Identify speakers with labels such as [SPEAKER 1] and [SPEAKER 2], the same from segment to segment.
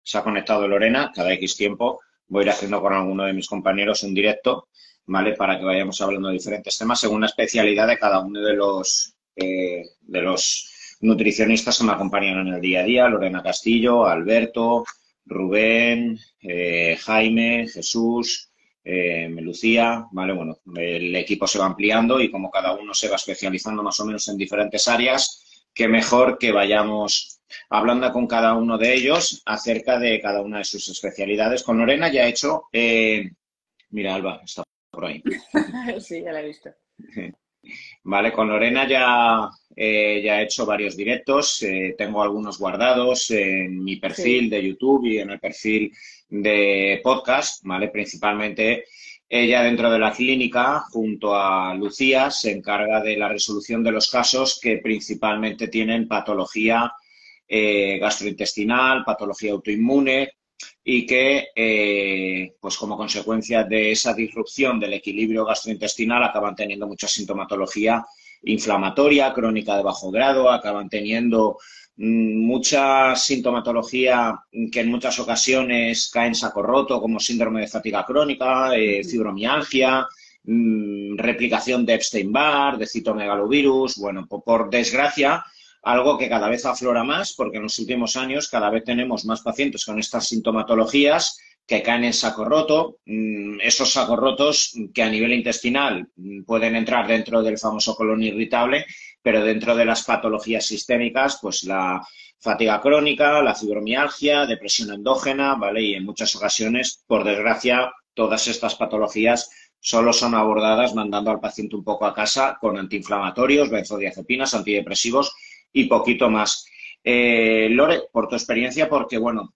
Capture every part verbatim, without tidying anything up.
[SPEAKER 1] se ha conectado Lorena, cada X tiempo voy a ir haciendo con alguno de mis compañeros un directo, ¿vale? Para que vayamos hablando de diferentes temas según la especialidad de cada uno de los, eh, de los nutricionistas que me acompañan en el día a día, Lorena Castillo, Alberto, Rubén, eh, Jaime, Jesús, eh, Lucía, ¿vale? Bueno, el equipo se va ampliando y como cada uno se va especializando más o menos en diferentes áreas, qué mejor que vayamos hablando con cada uno de ellos acerca de cada una de sus especialidades. Con Lorena ya he hecho, eh, mira, Alba, está por ahí.
[SPEAKER 2] Sí, ya la he visto.
[SPEAKER 1] Vale, con Lorena ya, eh, ya he hecho varios directos, eh, tengo algunos guardados en mi perfil
[SPEAKER 2] Sí,
[SPEAKER 1] de YouTube y en el perfil de podcast, ¿vale? Principalmente ella dentro de la clínica, junto a Lucía, se encarga de la resolución de los casos que principalmente tienen patología eh, gastrointestinal, patología autoinmune y que, eh, pues como consecuencia de esa disrupción del equilibrio gastrointestinal, acaban teniendo mucha sintomatología inflamatoria, crónica de bajo grado, acaban teniendo mmm, mucha sintomatología que en muchas ocasiones cae en saco roto, como síndrome de fatiga crónica, eh, fibromialgia, mmm, replicación de Epstein-Barr, de citomegalovirus. Bueno, por, por desgracia, algo que cada vez aflora más porque en los últimos años cada vez tenemos más pacientes con estas sintomatologías que caen en saco roto, esos sacos rotos que a nivel intestinal pueden entrar dentro del famoso colon irritable, pero dentro de las patologías sistémicas, pues la fatiga crónica, la fibromialgia, depresión endógena, ¿vale? Y en muchas ocasiones, por desgracia, todas estas patologías solo son abordadas mandando al paciente un poco a casa con antiinflamatorios, benzodiazepinas, antidepresivos y poquito más. Eh, Lore, por tu experiencia, porque bueno,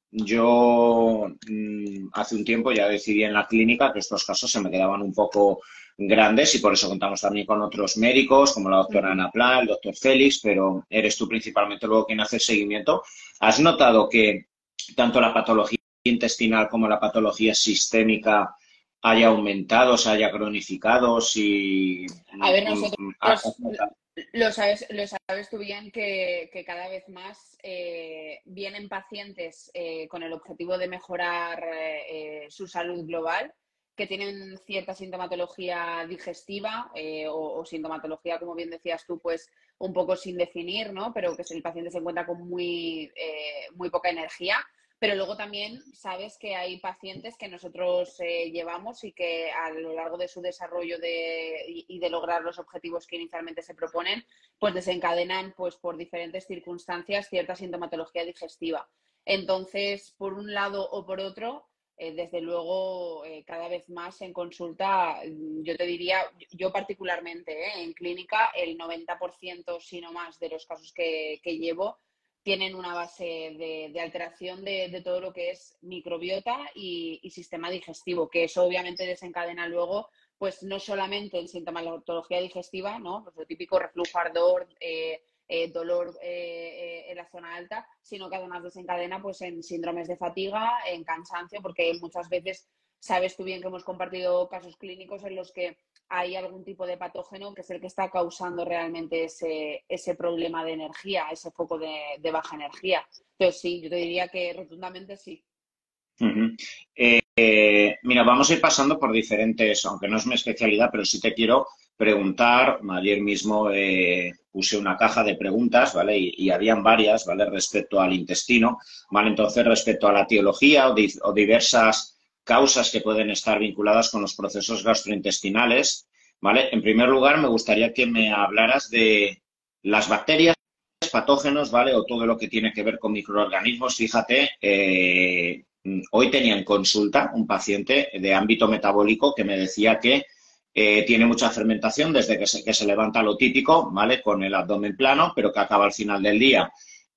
[SPEAKER 1] yo mmm, hace un tiempo ya decidí en la clínica que estos casos se me quedaban un poco grandes y por eso contamos también con otros médicos como la doctora
[SPEAKER 2] ujú.
[SPEAKER 1] Ana Pla, el doctor Félix, pero eres tú principalmente luego quien hace el seguimiento. ¿Has notado que tanto la patología intestinal como la patología sistémica haya aumentado, se haya cronificado? Si
[SPEAKER 2] A ver,
[SPEAKER 1] mm, mm, has
[SPEAKER 2] nosotros
[SPEAKER 1] notado.
[SPEAKER 2] lo sabes, lo sabes tú bien que, que cada vez más eh, vienen pacientes eh, con el objetivo de mejorar eh, su salud global, que tienen cierta sintomatología digestiva eh, o, o sintomatología, como bien decías tú, pues un poco sin definir, ¿no? Pero que el paciente se encuentra con muy, eh, muy poca energía. Pero luego también sabes que hay pacientes que nosotros eh, llevamos y que a lo largo de su desarrollo de, y, y de lograr los objetivos que inicialmente se proponen, pues desencadenan pues por diferentes circunstancias cierta sintomatología digestiva. Entonces, por un lado o por otro, eh, desde luego, eh, cada vez más en consulta, yo te diría, yo particularmente eh, en clínica, el noventa por ciento, si no más, de los casos que, que llevo tienen una base de, de alteración de, de, todo lo que es microbiota y, y, sistema digestivo, que eso obviamente desencadena luego, pues no solamente en sintomatología digestiva, ¿no? Pues lo típico reflujo, ardor, eh, eh, dolor eh, eh, en la zona alta, sino que además desencadena pues en síndromes de fatiga, en cansancio, porque muchas veces sabes tú bien que hemos compartido casos clínicos en los que hay algún tipo de patógeno que es el que está causando realmente ese, ese problema de energía, ese foco de, de baja energía. Entonces sí, yo te diría que rotundamente sí.
[SPEAKER 1] Uh-huh. Eh, eh, mira, vamos a ir pasando por diferentes, aunque no es mi especialidad, pero sí te quiero preguntar. Ayer mismo eh, puse una caja de preguntas, ¿vale? Y, y habían varias, ¿vale? Respecto al intestino, ¿vale? Entonces, respecto a la etiología o, di o diversas causas que pueden estar vinculadas con los procesos gastrointestinales, ¿vale? En primer lugar, me gustaría que me hablaras de las bacterias, patógenos, ¿vale? O todo lo que tiene que ver con microorganismos. Fíjate, eh, hoy tenía en consulta un paciente de ámbito metabólico que me decía que eh, tiene mucha fermentación desde que se, que se levanta lo típico, ¿vale? Con el abdomen plano, pero que acaba al final del día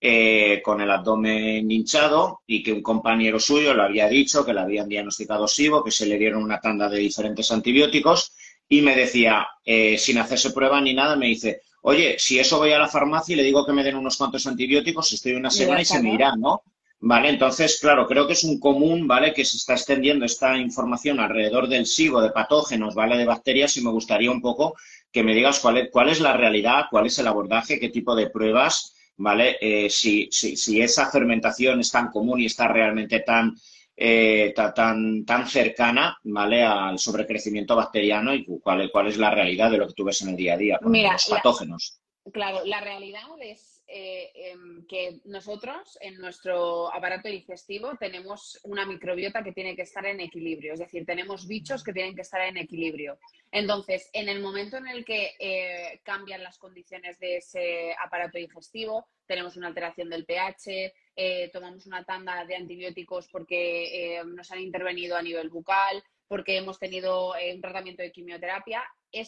[SPEAKER 1] eh, con el abdomen hinchado y que un compañero suyo le había dicho que le habían diagnosticado SIBO, que se le dieron una tanda de diferentes antibióticos y me decía, eh, sin hacerse prueba ni nada, me dice, oye, si eso voy a la farmacia y le digo que me den unos cuantos antibióticos, estoy una
[SPEAKER 2] Y ya
[SPEAKER 1] semana y se
[SPEAKER 2] está,
[SPEAKER 1] me
[SPEAKER 2] ¿no?
[SPEAKER 1] irán, ¿no? Vale, entonces, claro, creo que es un común, ¿vale? Que se está extendiendo esta información alrededor del SIBO, de patógenos, ¿vale? De bacterias y me gustaría un poco que me digas cuál es, cuál es la realidad, cuál es el abordaje, qué tipo de pruebas ¿vale? Eh, si, si, si esa fermentación es tan común y está realmente tan, eh, ta- tan, tan cercana, ¿vale? Al sobrecrecimiento bacteriano y cuál, cuál es la realidad de lo que tú ves en el día a día con
[SPEAKER 2] Mira,
[SPEAKER 1] los
[SPEAKER 2] la,
[SPEAKER 1] patógenos.
[SPEAKER 2] claro, la realidad es eh, em, que nosotros en nuestro aparato digestivo tenemos una microbiota que tiene que estar en equilibrio, es decir, tenemos bichos que tienen que estar en equilibrio. Entonces, en el momento en el que eh, cambian las condiciones de ese aparato digestivo, tenemos una alteración del pH, eh, tomamos una tanda de antibióticos porque eh, nos han intervenido a nivel bucal, porque hemos tenido eh, un tratamiento de quimioterapia,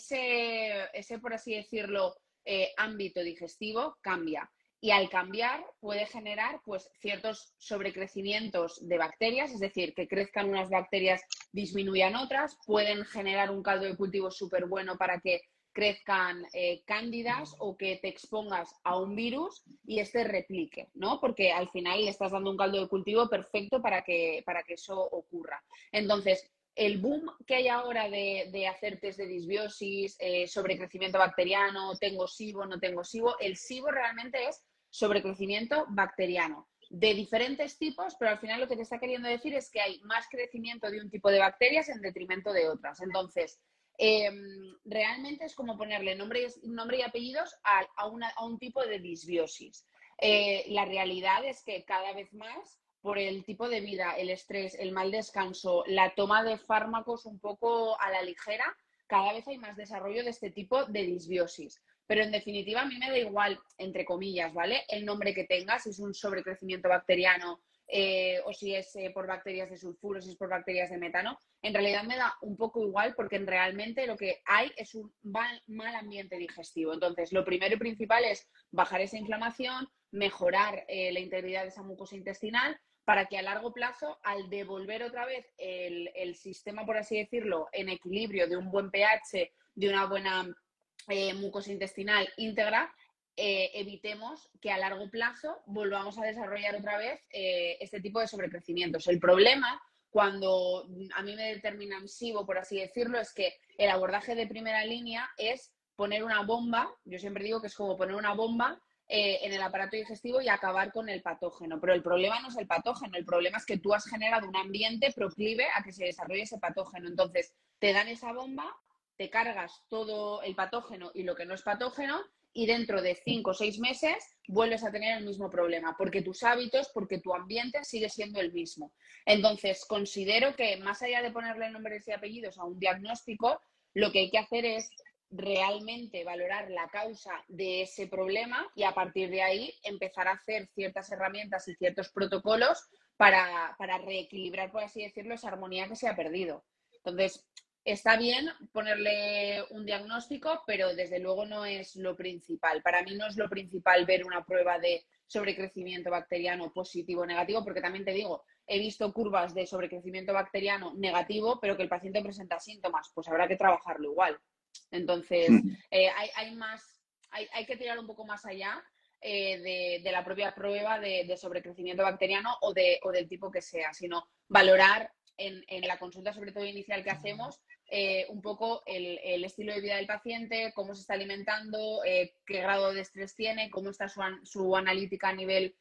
[SPEAKER 2] ese, ese por así decirlo, eh, ámbito digestivo cambia. Y al cambiar puede generar pues, ciertos sobrecrecimientos de bacterias, es decir, que crezcan unas bacterias, disminuyan otras, pueden generar un caldo de cultivo súper bueno para que crezcan eh, cándidas o que te expongas a un virus y este replique, ¿no? Porque al final le estás dando un caldo de cultivo perfecto para que, para que eso ocurra. Entonces, el boom que hay ahora de, de hacer test de disbiosis, eh, sobrecrecimiento bacteriano, tengo SIBO, no tengo SIBO, el SIBO realmente es sobrecrecimiento bacteriano de diferentes tipos, pero al final lo que te está queriendo decir es que hay más crecimiento de un tipo de bacterias en detrimento de otras. Entonces, eh, realmente es como ponerle nombre, nombre y apellidos a, a, una, a un tipo de disbiosis. Eh, la realidad es que cada vez más por el tipo de vida, el estrés, el mal descanso, la toma de fármacos un poco a la ligera, cada vez hay más desarrollo de este tipo de disbiosis. Pero en definitiva a mí me da igual, entre comillas, ¿vale? El nombre que tengas, si es un sobrecrecimiento bacteriano eh, o si es eh, por bacterias de sulfuro, si es por bacterias de metano, en realidad me da un poco igual porque realmente lo que hay es un mal, mal ambiente digestivo. Entonces, lo primero y principal es bajar esa inflamación, mejorar eh, la integridad de esa mucosa intestinal, para que a largo plazo, al devolver otra vez el, el sistema, por así decirlo, en equilibrio de un buen pH, de una buena eh, mucosa intestinal íntegra, eh, evitemos que a largo plazo volvamos a desarrollar otra vez eh, este tipo de sobrecrecimientos. El problema, cuando a mí me determinan SIBO, por así decirlo, es que el abordaje de primera línea es poner una bomba, yo siempre digo que es como poner una bomba Eh, en el aparato digestivo y acabar con el patógeno. Pero el problema no es el patógeno, el problema es que tú has generado un ambiente proclive a que se desarrolle ese patógeno. Entonces, te dan esa bomba, te cargas todo el patógeno y lo que no es patógeno y dentro de cinco o seis meses vuelves a tener el mismo problema, porque tus hábitos, porque tu ambiente sigue siendo el mismo. Entonces, considero que más allá de ponerle nombres y apellidos a un diagnóstico, lo que hay que hacer es realmente valorar la causa de ese problema y a partir de ahí empezar a hacer ciertas herramientas y ciertos protocolos para, para reequilibrar, por así decirlo, esa armonía que se ha perdido. Entonces, está bien ponerle un diagnóstico, pero desde luego no es lo principal. Para mí no es lo principal ver una prueba de sobrecrecimiento bacteriano positivo o negativo, porque también te digo, he visto curvas de sobrecrecimiento bacteriano negativo, pero que el paciente presenta síntomas, pues habrá que trabajarlo igual. Entonces, eh, hay, hay, más, hay, hay que tirar un poco más allá eh, de, de la propia prueba de, de sobrecrecimiento bacteriano o, de, o del tipo que sea, sino valorar en, en la consulta, sobre todo inicial que hacemos, eh, un poco el, el estilo de vida del paciente, cómo se está alimentando, eh, qué grado de estrés tiene, cómo está su, su analítica a nivel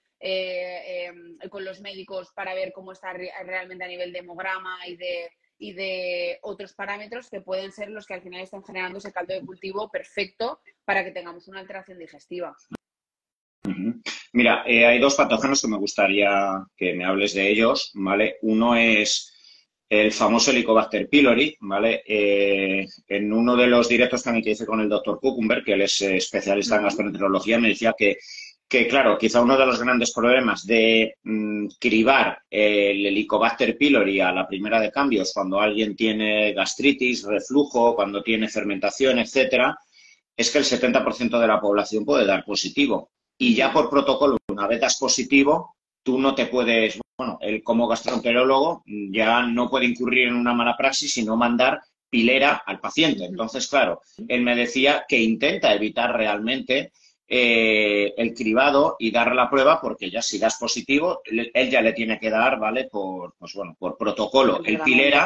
[SPEAKER 2] eh, eh, con los médicos para ver cómo está re realmente a nivel de hemograma y de y de otros parámetros que pueden ser los que al final están generando ese caldo de cultivo perfecto para que tengamos una alteración digestiva.
[SPEAKER 1] Uh-huh. Mira, eh, hay dos patógenos que me gustaría que me hables de ellos, ¿vale? Uno es el famoso Helicobacter pylori, ¿vale? Eh, en uno de los directos también que hice con el doctor Kuchenberg, que él es eh, especialista uh-huh. en gastroenterología, me decía que que claro, quizá uno de los grandes problemas de mmm, cribar el Helicobacter pylori a la primera de cambios cuando alguien tiene gastritis, reflujo, cuando tiene fermentación, etcétera, es que el setenta por ciento de la población puede dar positivo. Y ya por protocolo, una vez das positivo, tú no te puedes, bueno, él como gastroenterólogo ya no puede incurrir en una mala praxis sino mandar pilera al paciente. Entonces, claro, él me decía que intenta evitar realmente Eh, el cribado y dar la prueba porque ya si das positivo, él ya le tiene que dar, ¿vale? Por, pues bueno, por protocolo el pilera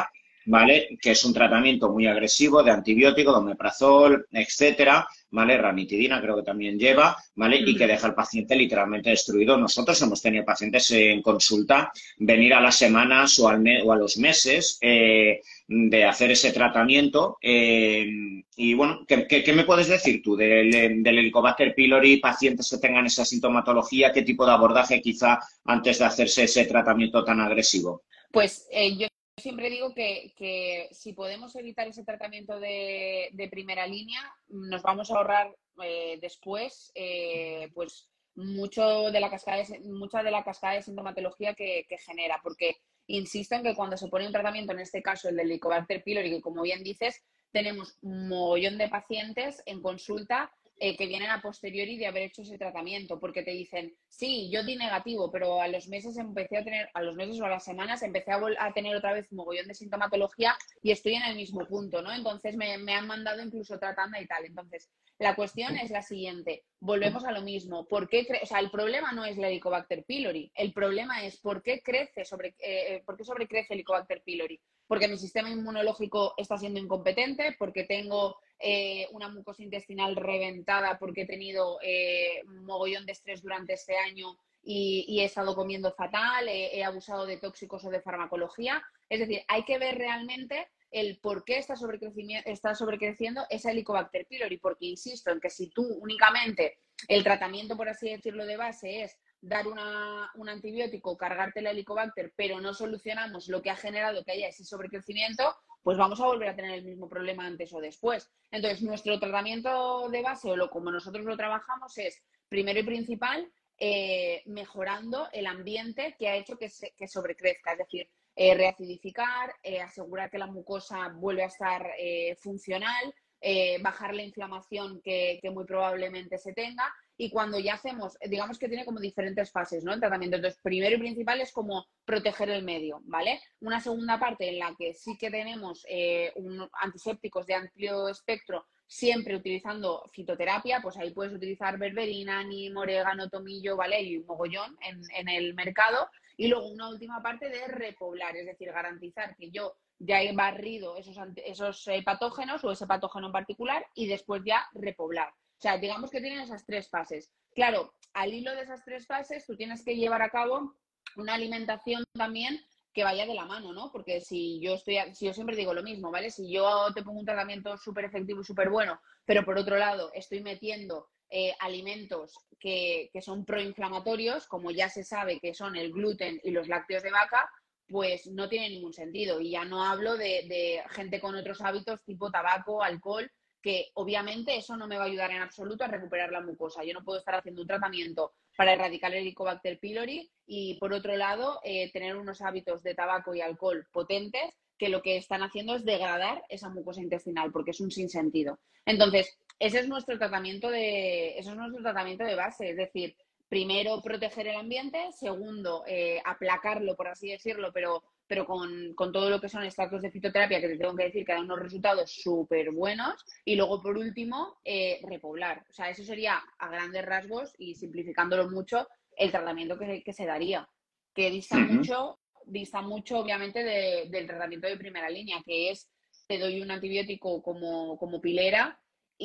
[SPEAKER 1] ¿vale? Que es un tratamiento muy agresivo de antibiótico, de omeprazol, etcétera, ¿vale? Ranitidina creo que también lleva, ¿vale? Y que
[SPEAKER 2] Ujú.
[SPEAKER 1] deja al paciente literalmente destruido. Nosotros hemos tenido pacientes en consulta venir a las semanas o, al me o a los meses eh, de hacer ese tratamiento. Eh, y bueno, ¿qué, qué, qué me puedes decir tú del, del Helicobacter pylori, pacientes que tengan esa sintomatología? ¿Qué tipo de abordaje quizá antes de hacerse ese tratamiento tan agresivo?
[SPEAKER 2] Pues eh, yo siempre digo que, que si podemos evitar ese tratamiento de, de primera línea, nos vamos a ahorrar eh, después eh, pues mucho de la cascada de, mucha de la cascada de sintomatología que, que genera, porque insisto en que cuando se pone un tratamiento, en este caso el del Helicobacter pylori, que como bien dices, tenemos un mogollón de pacientes en consulta eh, que vienen a posteriori de haber hecho ese tratamiento, porque te dicen, sí, yo di negativo, pero a los meses empecé a tener, a los meses o a las semanas empecé a, a tener otra vez un mogollón de sintomatología y estoy en el mismo punto, ¿no? Entonces me, me han mandado incluso tratando y tal. Entonces, la cuestión es la siguiente, volvemos a lo mismo. ¿Por qué o sea, el problema no es el Helicobacter pylori, el problema es por qué crece sobre, eh, por qué sobrecrece el Helicobacter pylori. Porque mi sistema inmunológico está siendo incompetente, porque tengo eh, una mucosa intestinal reventada, porque he tenido eh, un mogollón de estrés durante este año y, y he estado comiendo fatal, he, he abusado de tóxicos o de farmacología. Es decir, hay que ver realmente el por qué está, está sobrecreciendo ese Helicobacter pylori, porque insisto en que si tú únicamente el tratamiento, por así decirlo, de base es dar una, un antibiótico, cargarte el Helicobacter, pero no solucionamos lo que ha generado que haya ese sobrecrecimiento, pues vamos a volver a tener el mismo problema antes o después. Entonces, nuestro tratamiento de base, o lo como nosotros lo trabajamos, es, primero y principal, eh, mejorando el ambiente que ha hecho que, se, que sobrecrezca, es decir, eh, reacidificar, eh, asegurar que la mucosa vuelve a estar eh, funcional, eh, bajar la inflamación que, que muy probablemente se tenga. Y cuando ya hacemos, digamos que tiene como diferentes fases, ¿no? El tratamiento. Entonces, primero y principal es como proteger el medio, ¿vale? Una segunda parte en la que sí que tenemos eh, un, antisépticos de amplio espectro, siempre utilizando fitoterapia, pues ahí puedes utilizar berberina, neem, orégano, tomillo, ¿vale? Y un mogollón en, en el mercado. Y luego una última parte de repoblar, es decir, garantizar que yo ya he barrido esos, esos eh, patógenos o ese patógeno en particular y después ya repoblar. O sea, digamos que tienen esas tres fases. Claro, al hilo de esas tres fases, tú tienes que llevar a cabo una alimentación también que vaya de la mano, ¿no? Porque si yo estoy, si yo siempre digo lo mismo, ¿vale? Si yo te pongo un tratamiento súper efectivo y súper bueno, pero por otro lado estoy metiendo eh, alimentos que, que son proinflamatorios, como ya se sabe que son el gluten y los lácteos de vaca, pues no tiene ningún sentido. Y ya no hablo de, de gente con otros hábitos tipo tabaco, alcohol, que obviamente eso no me va a ayudar en absoluto a recuperar la mucosa. Yo no puedo estar haciendo un tratamiento para erradicar el Helicobacter pylori y, por otro lado, eh, tener unos hábitos de tabaco y alcohol potentes que lo que están haciendo es degradar esa mucosa intestinal, porque es un sinsentido. Entonces, ese es nuestro tratamiento de, eso es nuestro tratamiento de base, es decir, primero proteger el ambiente, segundo eh, aplacarlo, por así decirlo, pero, pero con, con, todo lo que son extractos de fitoterapia, que te tengo que decir que dan unos resultados súper buenos, y luego, por último, eh, repoblar. O sea, eso sería a grandes rasgos y simplificándolo mucho el tratamiento que, que se daría, que dista
[SPEAKER 1] Uh -huh.
[SPEAKER 2] mucho, dista mucho obviamente de, del tratamiento de primera línea, que es te doy un antibiótico como, como pilera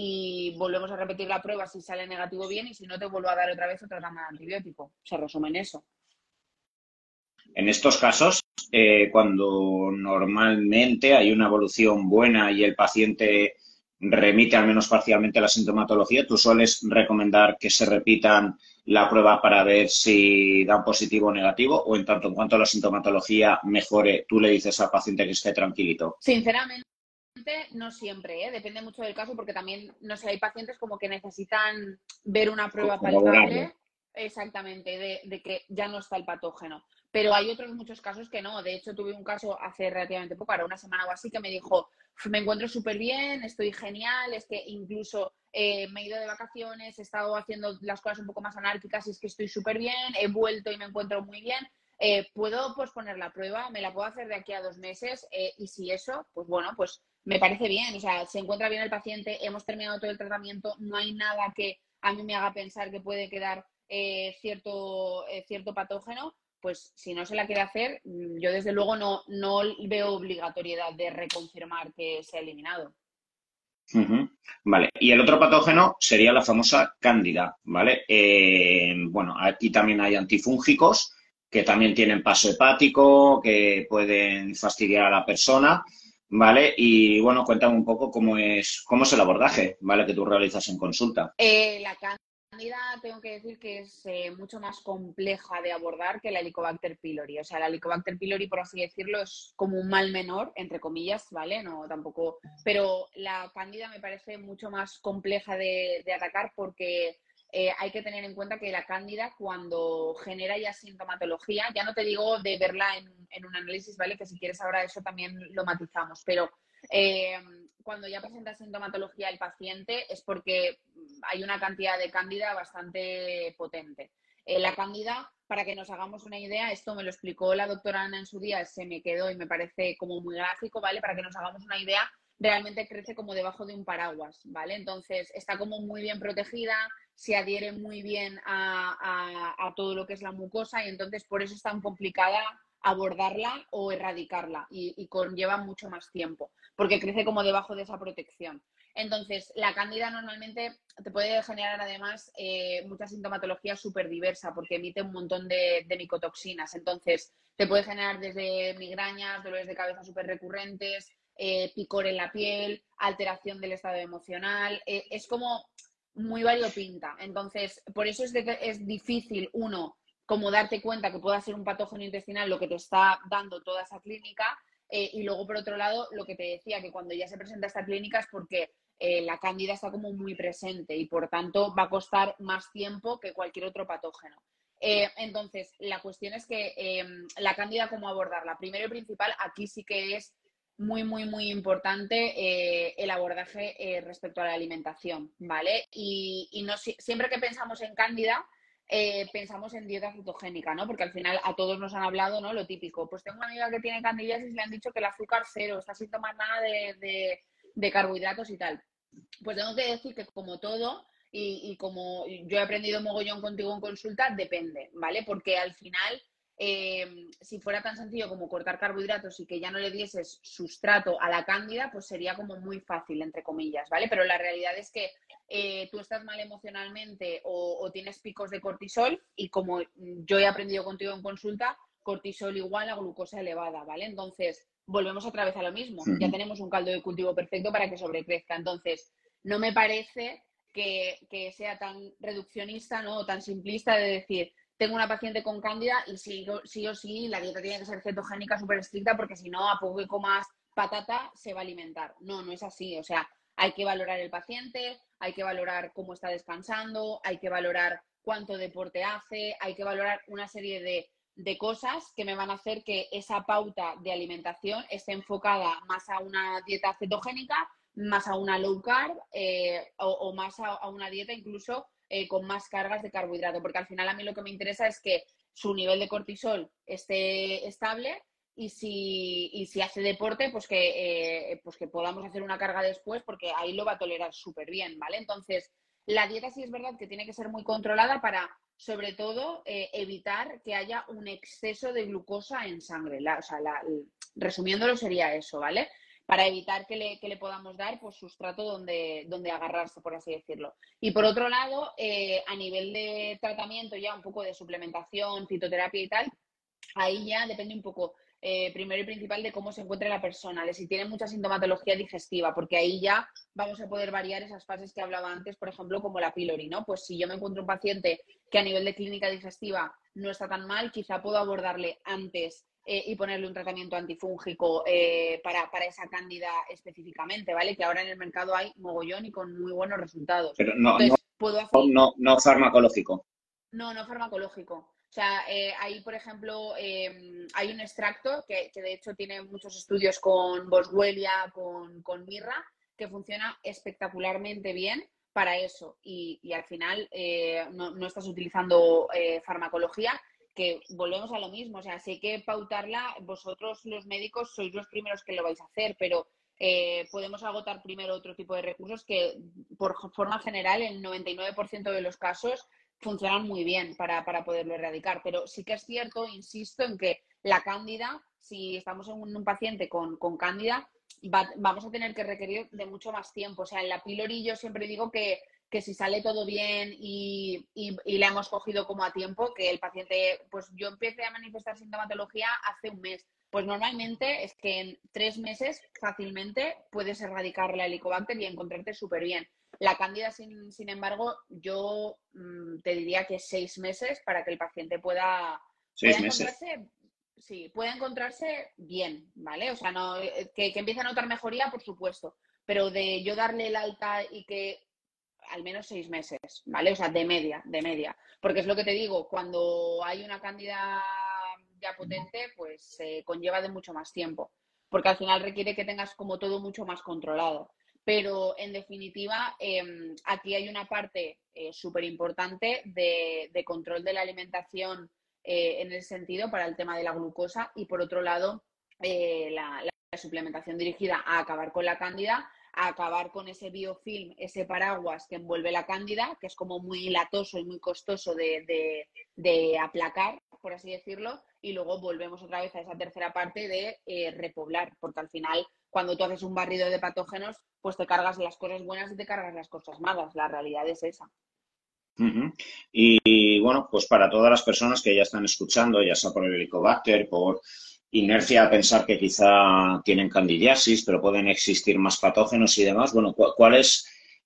[SPEAKER 2] y volvemos a repetir la prueba si sale negativo bien y si no te vuelvo a dar otra vez otra tanda de antibiótico. Se resume en eso.
[SPEAKER 1] En estos casos, eh, cuando normalmente hay una evolución buena y el paciente remite al menos parcialmente la sintomatología, ¿tú sueles recomendar que se repitan la prueba para ver si da un positivo o negativo? O en tanto en cuanto la sintomatología mejore, tú le dices al paciente que esté tranquilito?
[SPEAKER 2] Sinceramente, no siempre, ¿eh? Depende mucho del caso porque también, no sé, hay pacientes como que necesitan ver una prueba
[SPEAKER 1] Corroborarlo.
[SPEAKER 2] palpable exactamente de, de que ya no está el patógeno. Pero hay otros muchos casos que no. De hecho, tuve un caso hace relativamente poco, ahora una semana o así, que me dijo, me encuentro súper bien, estoy genial, es que incluso eh, me he ido de vacaciones, he estado haciendo las cosas un poco más anárquicas y es que estoy súper bien, he vuelto y me encuentro muy bien. Eh, puedo posponer la prueba, me la puedo hacer de aquí a dos meses eh, y si eso, pues bueno, pues me parece bien. O sea, se encuentra bien el paciente, hemos terminado todo el tratamiento, no hay nada que a mí me haga pensar que puede quedar eh, cierto, eh, cierto patógeno, pues si no se la quiere hacer, yo desde luego no, no veo obligatoriedad de reconfirmar que se ha eliminado.
[SPEAKER 1] Uh-huh. Vale, y el otro patógeno sería la famosa cándida, ¿vale? Eh, bueno, aquí también hay antifúngicos que también tienen paso hepático, que pueden fastidiar a la persona, ¿vale? Y bueno, cuéntame un poco cómo es, cómo es el abordaje, ¿vale? Que tú realizas en consulta.
[SPEAKER 2] Eh, la cándida, tengo que decir que es eh, mucho más compleja de abordar que la Helicobacter pylori. O sea, la Helicobacter pylori, por así decirlo, es como un mal menor, entre comillas, ¿vale? No, tampoco. Pero la cándida me parece mucho más compleja de, de atacar porque eh, hay que tener en cuenta que la cándida, cuando genera ya sintomatología, ya no te digo de verla en, en un análisis, ¿vale? Que si quieres ahora eso también lo matizamos, pero eh, cuando ya presenta sintomatología el paciente es porque hay una cantidad de cándida bastante potente. Eh, la cándida, para que nos hagamos una idea, esto me lo explicó la doctora Ana en su día, se me quedó y me parece como muy gráfico, ¿vale? Para que nos hagamos una idea, realmente crece como debajo de un paraguas, ¿vale? Entonces está como muy bien protegida, se adhiere muy bien a, a, a todo lo que es la mucosa y entonces por eso es tan complicada abordarla o erradicarla y, y conlleva mucho más tiempo, porque crece como debajo de esa protección. Entonces, la cándida normalmente te puede generar además eh, mucha sintomatología súper diversa porque emite un montón de, de micotoxinas. Entonces, te puede generar desde migrañas, dolores de cabeza súper recurrentes, eh, picor en la piel, alteración del estado emocional. Eh, es como muy variopinta. Entonces, por eso es, de, es difícil, uno, como darte cuenta que pueda ser un patógeno intestinal lo que te está dando toda esa clínica. Eh, y luego, por otro lado, lo que te decía, que cuando ya se presenta esta clínica es porque eh, la cándida está como muy presente y, por tanto, va a costar más tiempo que cualquier otro patógeno. Eh, entonces, la cuestión es que eh, la cándida, ¿cómo abordarla? Primero y principal, aquí sí que es muy, muy, muy importante eh, el abordaje eh, respecto a la alimentación, ¿vale? Y, y no, siempre que pensamos en cándida, eh, pensamos en dieta cetogénica, ¿no? Porque al final a todos nos han hablado, ¿no? Lo típico. Pues tengo una amiga que tiene candidiasis y le han dicho que el azúcar cero, está sin tomar nada de, de, de carbohidratos y tal. Pues tengo que decir que como todo, y, y como yo he aprendido mogollón contigo en consulta, depende, ¿vale? Porque al final, eh, si fuera tan sencillo como cortar carbohidratos y que ya no le dieses sustrato a la cándida, pues sería como muy fácil, entre comillas, ¿vale? Pero la realidad es que eh, tú estás mal emocionalmente o, o tienes picos de cortisol y como yo he aprendido contigo en consulta, cortisol igual a glucosa elevada, ¿vale? Entonces, volvemos otra vez a lo mismo. Ya tenemos un caldo de cultivo perfecto para que sobrecrezca. Entonces, no me parece que, que sea tan reduccionista, ¿no? O tan simplista de decir, tengo una paciente con cándida y sí, sí o sí la dieta tiene que ser cetogénica súper estricta porque si no, a poco que comas patata se va a alimentar. No, no es así. O sea, hay que valorar el paciente, hay que valorar cómo está descansando, hay que valorar cuánto deporte hace, hay que valorar una serie de, de cosas que me van a hacer que esa pauta de alimentación esté enfocada más a una dieta cetogénica, más a una low carb eh, o, o, más a, a, una dieta incluso eh, con más cargas de carbohidrato, porque al final a mí lo que me interesa es que su nivel de cortisol esté estable y si, y si hace deporte, pues que, eh, pues que podamos hacer una carga después porque ahí lo va a tolerar súper bien, ¿vale? Entonces, la dieta sí es verdad que tiene que ser muy controlada para, sobre todo, eh, evitar que haya un exceso de glucosa en sangre. La, o sea, la, resumiéndolo sería eso, ¿vale? Para evitar que le, que le podamos dar pues, sustrato donde, donde agarrarse, por así decirlo. Y por otro lado, eh, a nivel de tratamiento, ya un poco de suplementación, fitoterapia y tal, ahí ya depende un poco, eh, primero y principal, de cómo se encuentre la persona, de si tiene mucha sintomatología digestiva, porque ahí ya vamos a poder variar esas fases que hablaba antes, por ejemplo, como la pylori, ¿no? Pues si yo me encuentro un paciente que a nivel de clínica digestiva no está tan mal, quizá puedo abordarle antes eh, y ponerle un tratamiento antifúngico eh, para, para esa cándida específicamente, ¿vale? Que ahora en el mercado hay mogollón y con muy buenos resultados.
[SPEAKER 1] Pero no, no,
[SPEAKER 2] Entonces, puedo hacer...
[SPEAKER 1] no, no farmacológico.
[SPEAKER 2] No, no farmacológico. O sea, eh, ahí, por ejemplo, eh, hay un extracto que, que de hecho tiene muchos estudios con boswellia, con, con mirra, que funciona espectacularmente bien para eso. Y, y al final eh, no, no estás utilizando eh, farmacología, que volvemos a lo mismo. O sea, si hay que pautarla, vosotros los médicos sois los primeros que lo vais a hacer, pero eh, podemos agotar primero otro tipo de recursos que, por forma general, el noventa y nueve por ciento de los casos funcionan muy bien para, para poderlo erradicar. Pero sí que es cierto, insisto, en que la cándida, si estamos en un, un paciente con, con cándida, va, vamos a tener que requerir de mucho más tiempo. O sea, en la pylori yo siempre digo que, que si sale todo bien y, y, y la hemos cogido como a tiempo, que el paciente, pues yo empecé a manifestar sintomatología hace un mes. Pues normalmente es que en tres meses fácilmente puedes erradicar la Helicobacter y encontrarte súper bien. La cándida, sin, sin embargo, yo mmm, te diría que seis meses para que el paciente pueda, pueda
[SPEAKER 1] Seis meses.
[SPEAKER 2] encontrarse, sí, pueda encontrarse bien, ¿vale? O sea, no, que, que empiece a notar mejoría, por supuesto, pero de yo darle el alta y que al menos seis meses, ¿vale? O sea, de media, de media. Porque es lo que te digo, cuando hay una cándida ya potente, pues eh, conlleva de mucho más tiempo. Porque al final requiere que tengas como todo mucho más controlado. Pero en definitiva, eh, aquí hay una parte eh, súper importante de, de control de la alimentación eh, en el sentido para el tema de la glucosa y por otro lado, eh, la, la suplementación dirigida a acabar con la cándida, a acabar con ese biofilm, ese paraguas que envuelve la cándida, que es como muy latoso y muy costoso de, de, de aplacar, por así decirlo, y luego volvemos otra vez a esa tercera parte de eh, repoblar, porque al final cuando tú haces un barrido de patógenos, pues te cargas las cosas buenas y te cargas las cosas malas, la realidad es esa.
[SPEAKER 1] Uh-huh. Y, y bueno, pues para todas las personas que ya están escuchando, ya sea por el Helicobacter, por inercia a pensar que quizá tienen candidiasis, pero pueden existir más patógenos y demás, bueno, ¿cu ¿cuál es?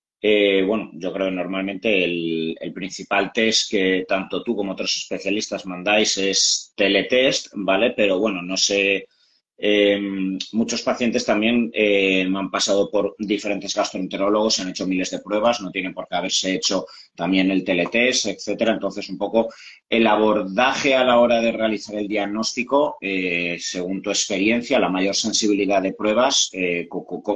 [SPEAKER 1] Eh, bueno, yo creo que normalmente el, el principal test que tanto tú como otros especialistas mandáis es teletest, ¿vale? Pero bueno, no sé, eh, muchos pacientes también eh, han pasado por diferentes gastroenterólogos, han hecho miles de pruebas, no tienen por qué haberse hecho también el teletest, etcétera. Entonces, un poco el abordaje a la hora de realizar el diagnóstico, eh, según tu experiencia, la mayor sensibilidad de pruebas, eh,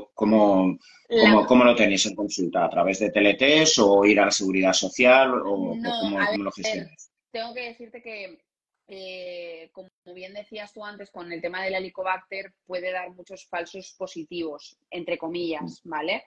[SPEAKER 1] ¿cómo, ¿Cómo,
[SPEAKER 2] La,
[SPEAKER 1] cómo lo tenéis en consulta? ¿A través de teletest o ir a la seguridad social o, o
[SPEAKER 2] no,
[SPEAKER 1] cómo,
[SPEAKER 2] a
[SPEAKER 1] cómo lo
[SPEAKER 2] ver,
[SPEAKER 1] gestionáis?
[SPEAKER 2] tengo que decirte que, eh, como bien decías tú antes, con el tema del Helicobacter puede dar muchos falsos positivos, entre comillas, ¿vale?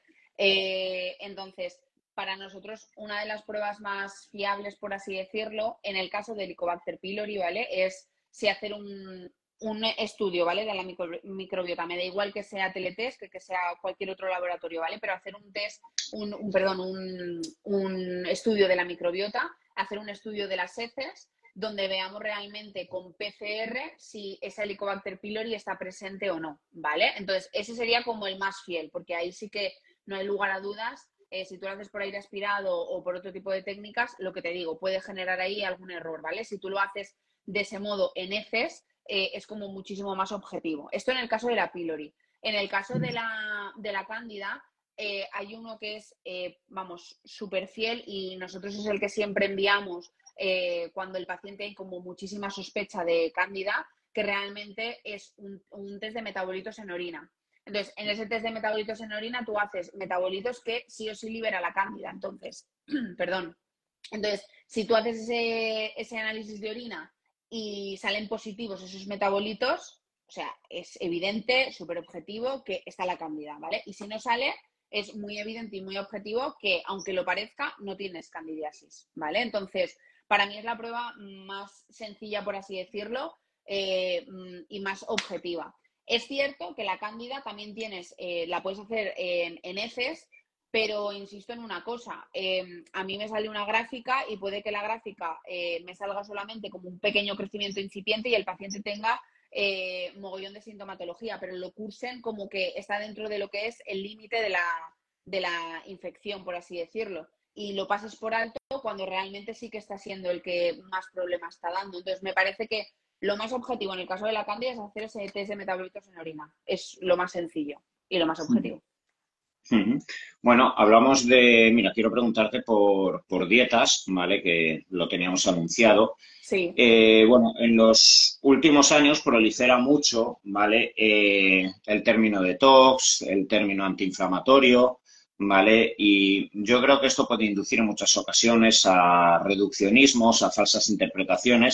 [SPEAKER 2] Eh, entonces, para nosotros, una de las pruebas más fiables, por así decirlo, en el caso del Helicobacter pylori, ¿vale? Es si hacer un, un estudio, ¿vale? De la micro, microbiota. Me da igual que sea teletest que que sea cualquier otro laboratorio, ¿vale? Pero hacer un test, un, un perdón, un, un estudio de la microbiota, hacer un estudio de las heces, donde veamos realmente con P C R si ese Helicobacter pylori está presente o no, ¿vale? Entonces, ese sería como el más fiel, porque ahí sí que no hay lugar a dudas. Eh, si tú lo haces por aire aspirado o por otro tipo de técnicas, lo que te digo, puede generar ahí algún error, ¿vale? Si tú lo haces de ese modo en heces, eh, es como muchísimo más objetivo. Esto en el caso de la pylori. En el caso de la, de la cándida, eh, hay uno que es, eh, vamos, súper fiel y nosotros es el que siempre enviamos eh, cuando el paciente hay como muchísima sospecha de cándida, que realmente es un, un test de metabolitos en orina. Entonces, en ese test de metabolitos en orina tú haces metabolitos que sí o sí libera la cándida. Entonces, perdón. Entonces, si tú haces ese, ese análisis de orina y salen positivos esos metabolitos, o sea, es evidente, súper objetivo que está la cándida, ¿vale? Y si no sale, es muy evidente y muy objetivo que, aunque lo parezca, no tienes candidiasis, ¿vale? Entonces, para mí es la prueba más sencilla, por así decirlo, eh, y más objetiva. Es cierto que la cándida también tienes, eh, la puedes hacer en, en heces, pero insisto en una cosa, eh, a mí me sale una gráfica y puede que la gráfica eh, me salga solamente como un pequeño crecimiento incipiente y el paciente tenga eh, mogollón de sintomatología, pero lo cursen como que está dentro de lo que es el límite de la, de la infección, por así decirlo, y lo pases por alto cuando realmente sí que está siendo el que más problemas está dando. Entonces, me parece que lo más objetivo en el caso de la cándida es hacer ese test de metabolitos en orina. Es lo más sencillo y lo más objetivo.
[SPEAKER 1] Uh-huh. Bueno, hablamos de, mira, quiero preguntarte por, por dietas, ¿vale? Que lo teníamos anunciado.
[SPEAKER 2] Sí.
[SPEAKER 1] Eh, bueno, en los últimos años prolifera mucho, ¿vale? Eh, el término detox, el término antiinflamatorio, ¿vale? Y yo creo que esto puede inducir en muchas ocasiones a reduccionismos, a falsas interpretaciones,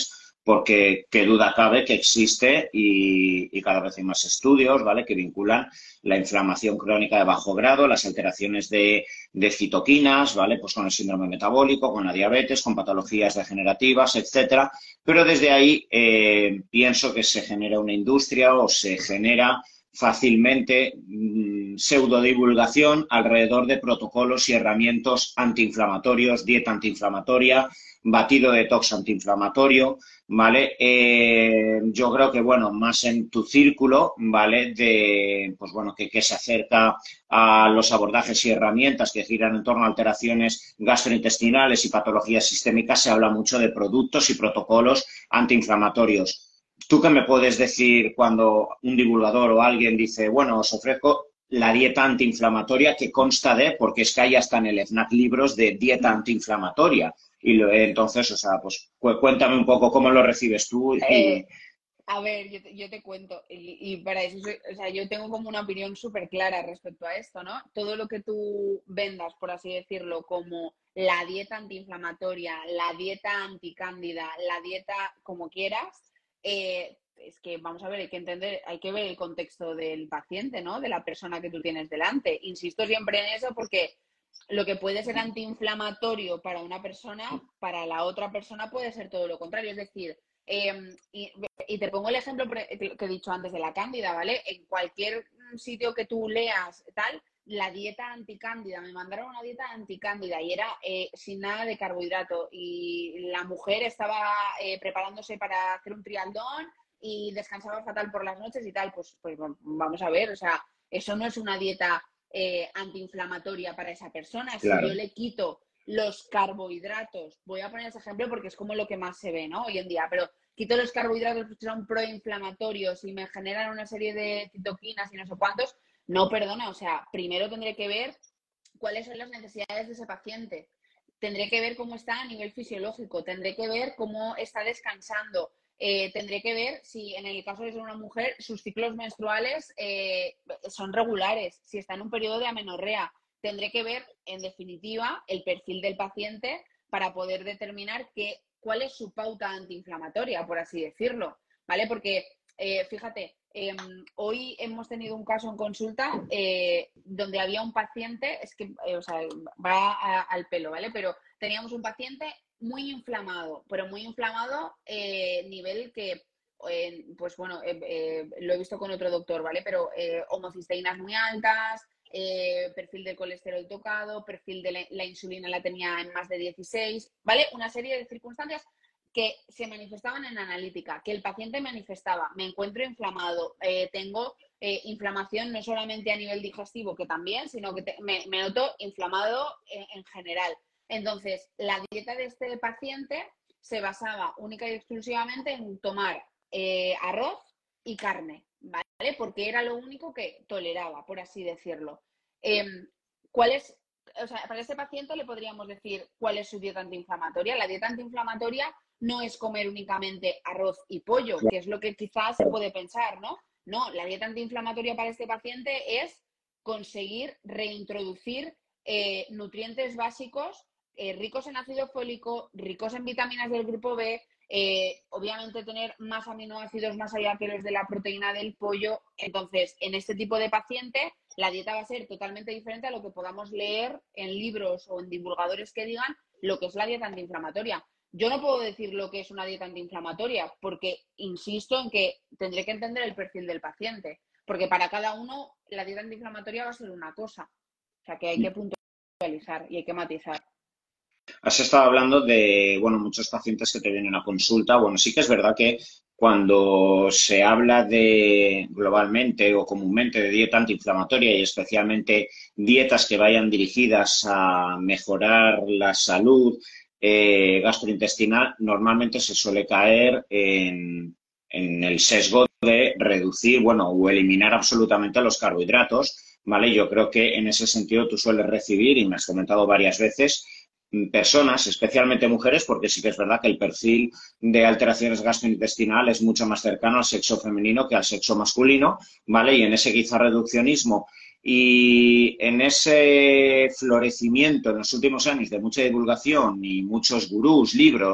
[SPEAKER 1] porque qué duda cabe que existe y, y cada vez hay más estudios, ¿vale?, que vinculan la inflamación crónica de bajo grado, las alteraciones de, de citoquinas, ¿vale?, pues con el síndrome metabólico, con la diabetes, con patologías degenerativas, etcétera. Pero desde ahí eh, pienso que se genera una industria o se genera fácilmente mmm, pseudodivulgación alrededor de protocolos y herramientas antiinflamatorios, dieta antiinflamatoria, batido detox antiinflamatorio, ¿vale? Eh, yo creo que, bueno, más en tu círculo, ¿vale?, de, pues bueno, que, que se acerca a los abordajes y herramientas que giran en torno a alteraciones gastrointestinales y patologías sistémicas, se habla mucho de productos y protocolos antiinflamatorios. ¿Tú qué me puedes decir cuando un divulgador o alguien dice, bueno, os ofrezco la dieta antiinflamatoria que consta de, porque es que hay hasta en el FNAC libros de dieta antiinflamatoria? Y lo, entonces, o sea, pues cuéntame un poco cómo lo recibes tú y...
[SPEAKER 2] Eh, a ver, yo te, yo te cuento, y, y para eso, soy, o sea, yo tengo como una opinión súper clara respecto a esto, ¿no? Todo lo que tú vendas, por así decirlo, como la dieta antiinflamatoria, la dieta anticándida, la dieta como quieras, eh, es que, vamos a ver, hay que entender, hay que ver el contexto del paciente, ¿no?, de la persona que tú tienes delante. Insisto siempre en eso porque lo que puede ser antiinflamatorio para una persona, para la otra persona puede ser todo lo contrario. Es decir, eh, y, y te pongo el ejemplo que he dicho antes de la cándida, ¿vale? En cualquier sitio que tú leas, tal, la dieta anticándida, me mandaron una dieta anticándida y era eh, sin nada de carbohidrato y la mujer estaba eh, preparándose para hacer un triatlón y descansaba fatal por las noches y tal, pues, pues vamos a ver, o sea, eso no es una dieta eh, antiinflamatoria para esa persona.
[SPEAKER 1] Claro.
[SPEAKER 2] Si yo le quito los carbohidratos, voy a poner ese ejemplo porque es como lo que más se ve, ¿no?, hoy en día, pero quito los carbohidratos porque son proinflamatorios y me generan una serie de citoquinas y no sé cuántos, no, perdona, o sea, primero tendré que ver cuáles son las necesidades de ese paciente, tendré que ver cómo está a nivel fisiológico, tendré que ver cómo está descansando, eh, tendré que ver si en el caso de ser una mujer sus ciclos menstruales eh, son regulares, si está en un periodo de amenorrea, tendré que ver, en definitiva, el perfil del paciente para poder determinar que, cuál es su pauta antiinflamatoria, por así decirlo, ¿vale? Porque, eh, fíjate, eh, hoy hemos tenido un caso en consulta eh, donde había un paciente, es que, eh, o sea, va a, al pelo, ¿vale? Pero teníamos un paciente muy inflamado, pero muy inflamado, eh, nivel que, eh, pues bueno, eh, eh, lo he visto con otro doctor, ¿vale? Pero eh, homocisteínas muy altas, eh, perfil de colesterol tocado, perfil de la, la insulina la tenía en más de dieciséis, ¿vale? Una serie de circunstancias que se manifestaban en analítica, que el paciente manifestaba, me encuentro inflamado, eh, tengo eh, inflamación no solamente a nivel digestivo, que también, sino que te, me, me noto inflamado en, en general. Entonces, la dieta de este paciente se basaba única y exclusivamente en tomar eh, arroz y carne, ¿vale? Porque era lo único que toleraba, por así decirlo. Eh, ¿cuál es, o sea, para este paciente le podríamos decir cuál es su dieta antiinflamatoria? La dieta antiinflamatoria no es comer únicamente arroz y pollo, que es lo que quizás se puede pensar, ¿no? No, la dieta antiinflamatoria para este paciente es conseguir reintroducir eh, nutrientes básicos eh, ricos en ácido fólico, ricos en vitaminas del grupo B, eh, obviamente tener más aminoácidos más allá que los de la proteína del pollo. Entonces, en este tipo de paciente, la dieta va a ser totalmente diferente a lo que podamos leer en libros o en divulgadores que digan lo que es la dieta antiinflamatoria. Yo no puedo decir lo que es una dieta antiinflamatoria porque insisto en que tendré que entender el perfil del paciente, porque para cada uno la dieta antiinflamatoria va a ser una cosa. O sea, que hay que puntualizar y hay que matizar.
[SPEAKER 1] Has estado hablando de, bueno, muchos pacientes que te vienen a consulta. Bueno, sí que es verdad que cuando se habla de globalmente o comúnmente de dieta antiinflamatoria y especialmente dietas que vayan dirigidas a mejorar la salud eh, gastrointestinal, normalmente se suele caer en, en el sesgo de reducir, bueno, o eliminar absolutamente los carbohidratos, ¿vale? Yo creo que en ese sentido tú sueles recibir, y me has comentado varias veces, personas, especialmente mujeres, porque sí que es verdad que el perfil de alteraciones gastrointestinales es mucho más cercano al sexo femenino que al sexo masculino, ¿vale? Y en ese quizá reduccionismo y en ese florecimiento en los últimos años de mucha divulgación y muchos gurús, libros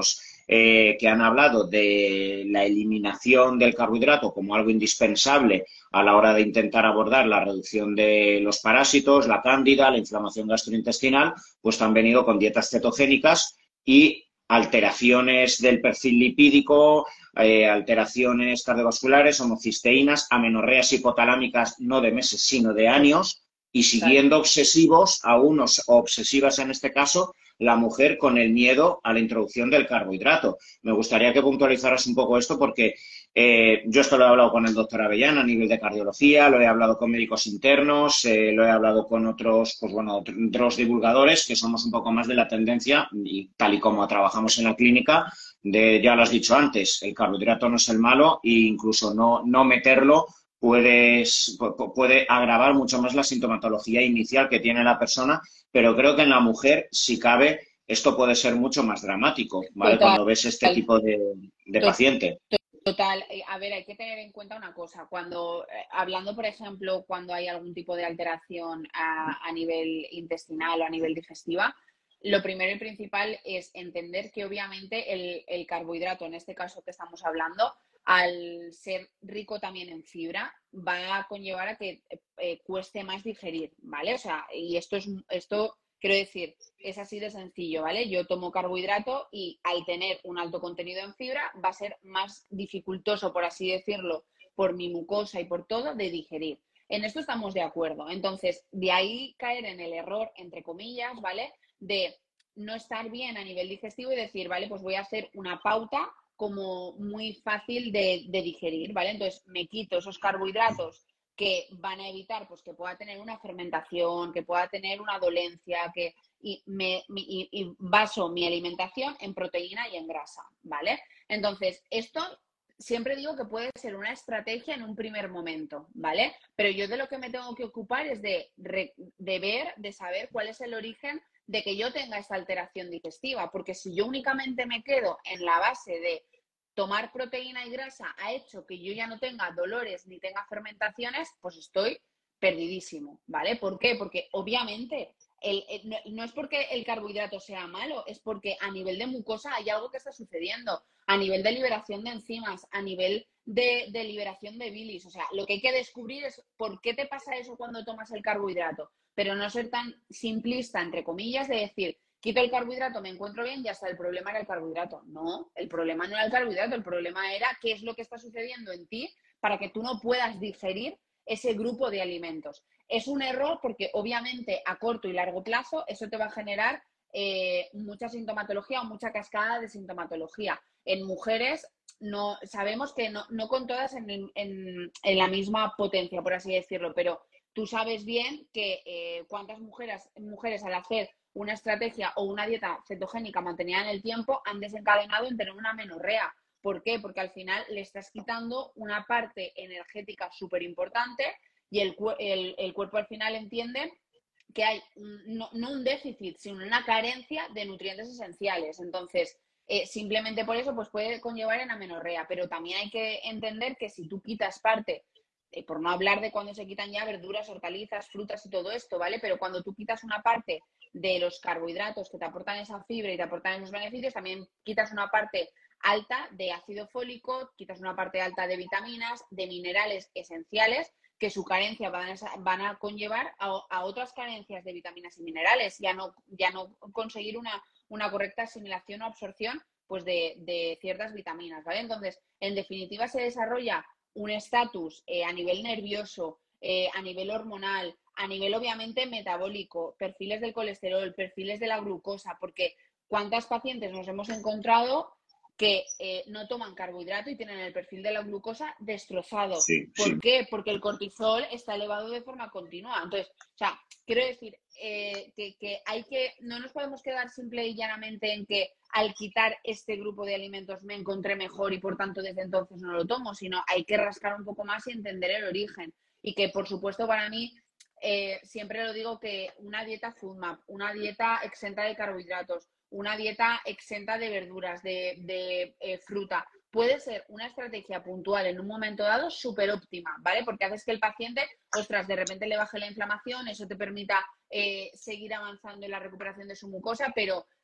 [SPEAKER 1] eh, que han hablado de la eliminación del carbohidrato como algo indispensable a la hora de intentar abordar la reducción de los parásitos, la cándida, la inflamación gastrointestinal, pues han venido con dietas cetogénicas y alteraciones del perfil lipídico, eh, alteraciones cardiovasculares, homocisteínas, amenorreas hipotalámicas no de meses, sino de años, y siguiendo obsesivos, a unos o obsesivas en este caso, la mujer con el miedo a la introducción del carbohidrato. Me gustaría que puntualizaras un poco esto porque eh, yo esto lo he hablado con el doctor Avellán a nivel de cardiología, lo he hablado con médicos internos, eh, lo he hablado con otros, pues bueno, otros divulgadores que somos un poco más de la tendencia y tal y como trabajamos en la clínica, de, ya lo has dicho antes, el carbohidrato no es el malo e incluso no, no meterlo puedes, puede agravar mucho más la sintomatología inicial que tiene la persona, pero creo que en la mujer, si cabe, esto puede ser mucho más dramático, ¿vale?
[SPEAKER 2] Total,
[SPEAKER 1] Cuando ves este tipo de, de paciente.
[SPEAKER 2] total. Eh, A ver, hay que tener en cuenta una cosa. Cuando, eh, hablando, por ejemplo, cuando hay algún tipo de alteración a, a nivel intestinal o a nivel digestiva, lo primero y principal es entender que obviamente el, el carbohidrato, en este caso que estamos hablando, al ser rico también en fibra, va a conllevar a que eh, cueste más digerir, ¿vale? O sea, y esto es, esto quiero decir, es así de sencillo, ¿vale? Yo tomo carbohidrato y al tener un alto contenido en fibra va a ser más dificultoso, por así decirlo, por mi mucosa y por todo, de digerir. En esto estamos de acuerdo. Entonces, de ahí caer en el error, entre comillas, ¿vale? De no estar bien a nivel digestivo y decir, vale, pues voy a hacer una pauta como muy fácil de, de digerir, ¿vale? Entonces, me quito esos carbohidratos que van a evitar pues que pueda tener una fermentación, que pueda tener una dolencia, que y, me, y, y baso mi alimentación en proteína y en grasa, ¿vale? Entonces, esto siempre digo que puede ser una estrategia en un primer momento, ¿vale? Pero yo de lo que me tengo que ocupar es de, de ver, de saber cuál es el origen de que yo tenga esta alteración digestiva, porque si yo únicamente me quedo en la base de tomar proteína y grasa ha hecho que yo ya no tenga dolores ni tenga fermentaciones, pues estoy perdidísimo, ¿vale? ¿Por qué? Porque obviamente el, el, no, no es porque el carbohidrato sea malo, es porque a nivel de mucosa hay algo que está sucediendo, a nivel de liberación de enzimas, a nivel de, de liberación de bilis. O sea, lo que hay que descubrir es por qué te pasa eso cuando tomas el carbohidrato, pero no ser tan simplista, entre comillas, de decir, quito el carbohidrato, me encuentro bien, ya está, el problema era el carbohidrato. No, el problema no era el carbohidrato, el problema era qué es lo que está sucediendo en ti para que tú no puedas digerir ese grupo de alimentos. Es un error porque obviamente a corto y largo plazo eso te va a generar eh, mucha sintomatología o mucha cascada de sintomatología. En mujeres no sabemos que no, no con todas en, en, en la misma potencia, por así decirlo, pero tú sabes bien que eh, cuántas mujeres, mujeres al hacer una estrategia o una dieta cetogénica mantenida en el tiempo han desencadenado en tener una amenorrea. ¿Por qué? Porque al final le estás quitando una parte energética súper importante y el, el, el cuerpo al final entiende que hay un, no, no un déficit, sino una carencia de nutrientes esenciales. Entonces, eh, simplemente por eso pues puede conllevar en amenorrea, pero también hay que entender que si tú quitas parte, eh, por no hablar de cuando se quitan ya verduras, hortalizas, frutas y todo esto, ¿vale? Pero cuando tú quitas una parte de los carbohidratos que te aportan esa fibra y te aportan esos beneficios, también quitas una parte alta de ácido fólico, quitas una parte alta de vitaminas, de minerales esenciales que su carencia van a, van a conllevar a, a, otras carencias de vitaminas y minerales, ya no, ya no conseguir una, una correcta asimilación o absorción pues de, de ciertas vitaminas, ¿vale? Entonces, en definitiva, se desarrolla un estatus eh, a nivel nervioso, eh, a nivel hormonal, a nivel obviamente metabólico, perfiles del colesterol, perfiles de la glucosa, porque ¿cuántas pacientes nos hemos encontrado que eh, no toman carbohidrato y tienen el perfil de la glucosa destrozado?
[SPEAKER 1] Sí,
[SPEAKER 2] ¿Por
[SPEAKER 1] sí.
[SPEAKER 2] qué? Porque el cortisol está elevado de forma continua. Entonces, o sea, quiero decir eh, que, que hay que, no nos podemos quedar simple y llanamente en que al quitar este grupo de alimentos me encontré mejor y por tanto desde entonces no lo tomo, sino hay que rascar un poco más y entender el origen. Y que, por supuesto, para mí, eh, siempre lo digo que una dieta FODMAP, una dieta exenta de carbohidratos, una dieta exenta de verduras, de, de eh, fruta, puede ser una estrategia puntual en un momento dado súper óptima, ¿vale? Porque haces que el paciente, ostras, de repente le baje la inflamación, eso te permita eh, seguir avanzando en la recuperación de su mucosa, pero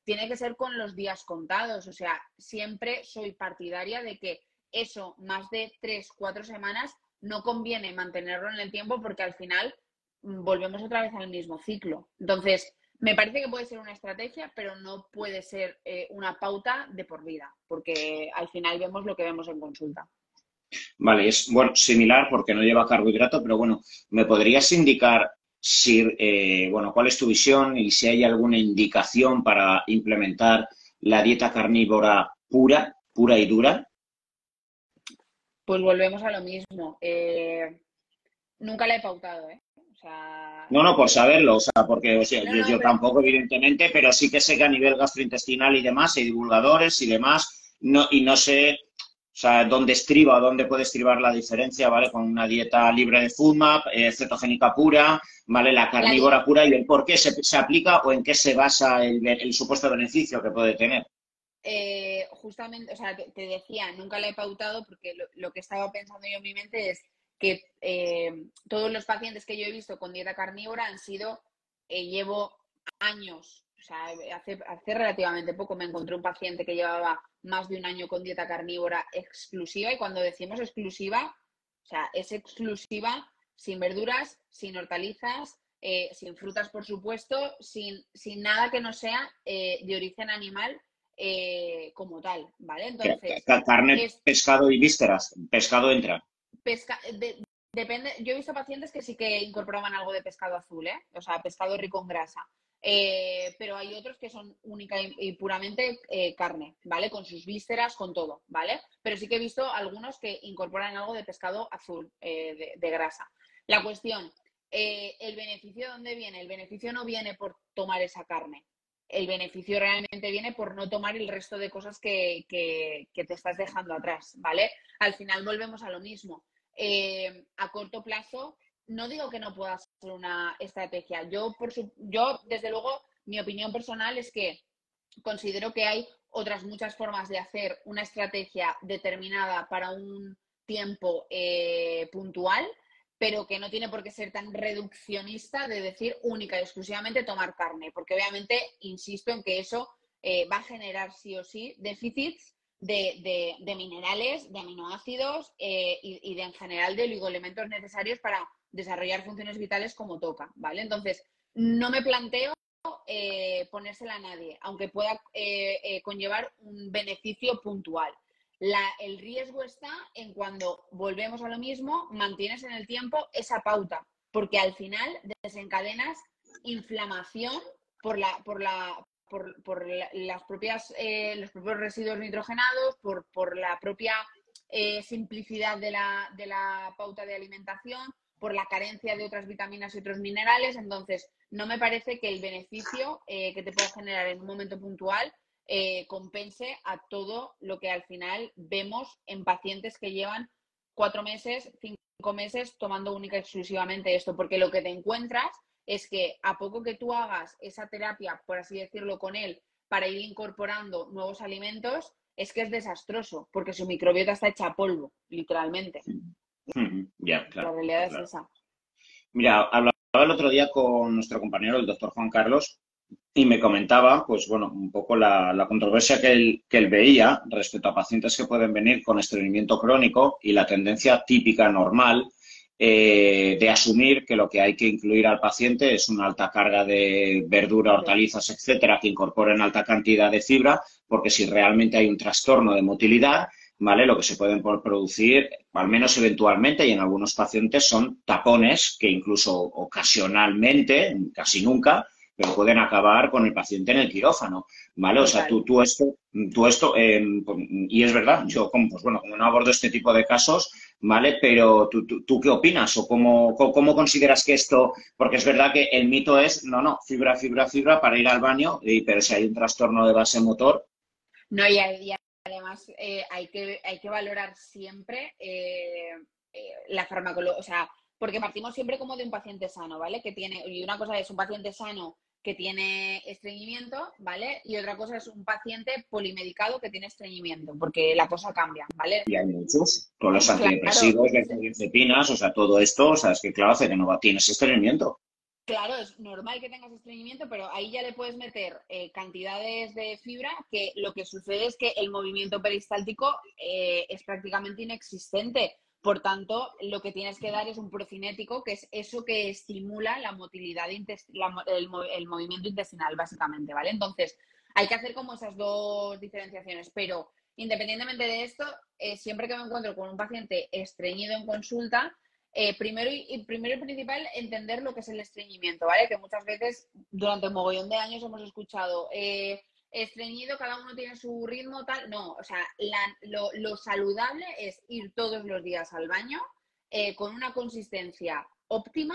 [SPEAKER 2] tiene que ser con los días contados. O sea, siempre soy partidaria de que eso, más de tres, cuatro semanas, no conviene mantenerlo en el tiempo porque al final volvemos otra vez al mismo ciclo. Entonces, me parece que puede ser una estrategia, pero no puede ser eh, una pauta de por vida, porque al final vemos lo que vemos en consulta.
[SPEAKER 1] Vale, es bueno, similar porque no lleva carbohidrato, pero bueno, ¿me podrías indicar si, eh, bueno, cuál es tu visión y si hay alguna indicación para implementar la dieta carnívora pura, pura y dura?
[SPEAKER 2] Pues volvemos a lo mismo. Eh, nunca la he pautado, ¿eh? O sea,
[SPEAKER 1] No, no, por
[SPEAKER 2] eh,
[SPEAKER 1] saberlo, o sea, porque o sea,
[SPEAKER 2] no,
[SPEAKER 1] yo,
[SPEAKER 2] no,
[SPEAKER 1] yo
[SPEAKER 2] pero
[SPEAKER 1] tampoco, evidentemente, pero sí que sé que a nivel gastrointestinal y demás, hay divulgadores y demás, no, y no sé, o sea, dónde estriba o dónde puede estribar la diferencia, ¿vale? Con una dieta libre de FODMAP, eh, cetogénica pura, ¿vale? La
[SPEAKER 2] la di-
[SPEAKER 1] carnívora pura y el por qué se, se aplica o en qué se basa el, el supuesto beneficio que puede tener.
[SPEAKER 2] eh, justamente, o sea, te, te decía, nunca la he pautado porque lo, lo que estaba pensando yo en mi mente es que eh, todos los pacientes que yo he visto con dieta carnívora han sido, eh, llevo años, o sea, hace, hace relativamente poco me encontré un paciente que llevaba más de un año con dieta carnívora exclusiva y cuando decimos exclusiva, o sea, es exclusiva sin verduras, sin hortalizas, eh, sin frutas, por supuesto, sin, sin nada que no sea eh, de origen animal eh, como tal, ¿vale? Entonces,
[SPEAKER 1] Carne,
[SPEAKER 2] es
[SPEAKER 1] pescado y vísceras, pescado entra.
[SPEAKER 2] pesca de, depende, yo he visto pacientes que sí que incorporaban algo de pescado azul, ¿eh? O sea, pescado rico en grasa. Eh, pero hay otros que son única y, y puramente eh, carne, ¿vale? Con sus vísceras, con todo, ¿vale? Pero sí que he visto algunos que incorporan algo de pescado azul, eh, de, de, grasa. La cuestión, eh, ¿el beneficio dónde viene? El beneficio no viene por tomar esa carne. El beneficio realmente viene por no tomar el resto de cosas que, que, que te estás dejando atrás, ¿vale? Al final volvemos a lo mismo. Eh, a corto plazo, no digo que no pueda ser una estrategia. Yo, por su, yo, desde luego, mi opinión personal es que considero que hay otras muchas formas de hacer una estrategia determinada para un tiempo eh, puntual, pero que no tiene por qué ser tan reduccionista de decir única y exclusivamente tomar carne, porque obviamente insisto en que eso eh, va a generar sí o sí déficits de, de, de minerales, de aminoácidos eh, y, y de en general de oligoelementos necesarios para desarrollar funciones vitales como toca, ¿vale? Entonces, no me planteo eh, ponérsela a nadie, aunque pueda eh, eh, conllevar un beneficio puntual. La, el riesgo está en cuando volvemos a lo mismo, mantienes en el tiempo esa pauta, porque al final desencadenas inflamación por la, por la, por, por la, las propias, eh, los propios residuos nitrogenados, por, por la propia eh, simplicidad de la, de la pauta de alimentación, por la carencia de otras vitaminas y otros minerales. Entonces, no me parece que el beneficio eh, que te pueda generar en un momento puntual Eh, compense a todo lo que al final vemos en pacientes que llevan cuatro meses, cinco meses tomando única y exclusivamente esto, porque lo que te encuentras es que a poco que tú hagas esa terapia, por así decirlo, con él, para ir incorporando nuevos alimentos, es que es desastroso, porque su microbiota está hecha a polvo, literalmente.
[SPEAKER 1] Ya,
[SPEAKER 2] La
[SPEAKER 1] claro,
[SPEAKER 2] realidad es
[SPEAKER 1] claro.
[SPEAKER 2] esa.
[SPEAKER 1] Mira, hablaba el otro día con nuestro compañero, el doctor Juan Carlos, y me comentaba, pues bueno, un poco la, la controversia que él, que él veía respecto a pacientes que pueden venir con estreñimiento crónico y la tendencia típica normal eh, de asumir que lo que hay que incluir al paciente es una alta carga de verdura,
[SPEAKER 2] Sí.
[SPEAKER 1] hortalizas, etcétera, que incorporen alta cantidad de fibra, porque si realmente hay un trastorno de motilidad, ¿vale? Lo que se pueden producir, al menos eventualmente, y en algunos pacientes, son tapones que incluso ocasionalmente, casi nunca, pero pueden acabar con el paciente en el quirófano, ¿vale? O sea,
[SPEAKER 2] Total.
[SPEAKER 1] tú, tú esto, tú esto eh, y es verdad, yo, como, pues bueno, como no abordo este tipo de casos, ¿vale? Pero ¿tú, tú, tú qué opinas o cómo, cómo, cómo consideras que esto, porque es verdad que el mito es, no, no, fibra, fibra, fibra para ir al baño, y, pero si hay un trastorno de base motor.
[SPEAKER 2] No, y, y además eh, hay, que, hay que valorar siempre eh, eh, la farmacología, o sea, porque partimos siempre como de un paciente sano, ¿vale? Que tiene, y una cosa es un paciente sano que tiene estreñimiento, ¿vale? Y otra cosa es un paciente polimedicado que tiene estreñimiento, porque la cosa cambia, ¿vale?
[SPEAKER 1] Y hay muchos, todos los
[SPEAKER 2] Claro,
[SPEAKER 1] antidepresivos, benzodiazepinas, o sea, todo esto, o sea, es que claro, hace que no tienes estreñimiento.
[SPEAKER 2] Claro, es normal que tengas estreñimiento, pero ahí ya le puedes meter eh, cantidades de fibra que lo que sucede es que el movimiento peristáltico eh, es prácticamente inexistente. Por tanto, lo que tienes que dar es un procinético, que es eso que estimula la motilidad, la, el, el movimiento intestinal, básicamente, ¿vale? Entonces, hay que hacer como esas dos diferenciaciones, pero independientemente de esto, eh, siempre que me encuentro con un paciente estreñido en consulta, Eh, primero, y, primero y principal, entender lo que es el estreñimiento, ¿vale? Que muchas veces, durante un mogollón de años, hemos escuchado eh, estreñido, cada uno tiene su ritmo, tal. No, o sea, la, lo, lo saludable es ir todos los días al baño eh, con una consistencia óptima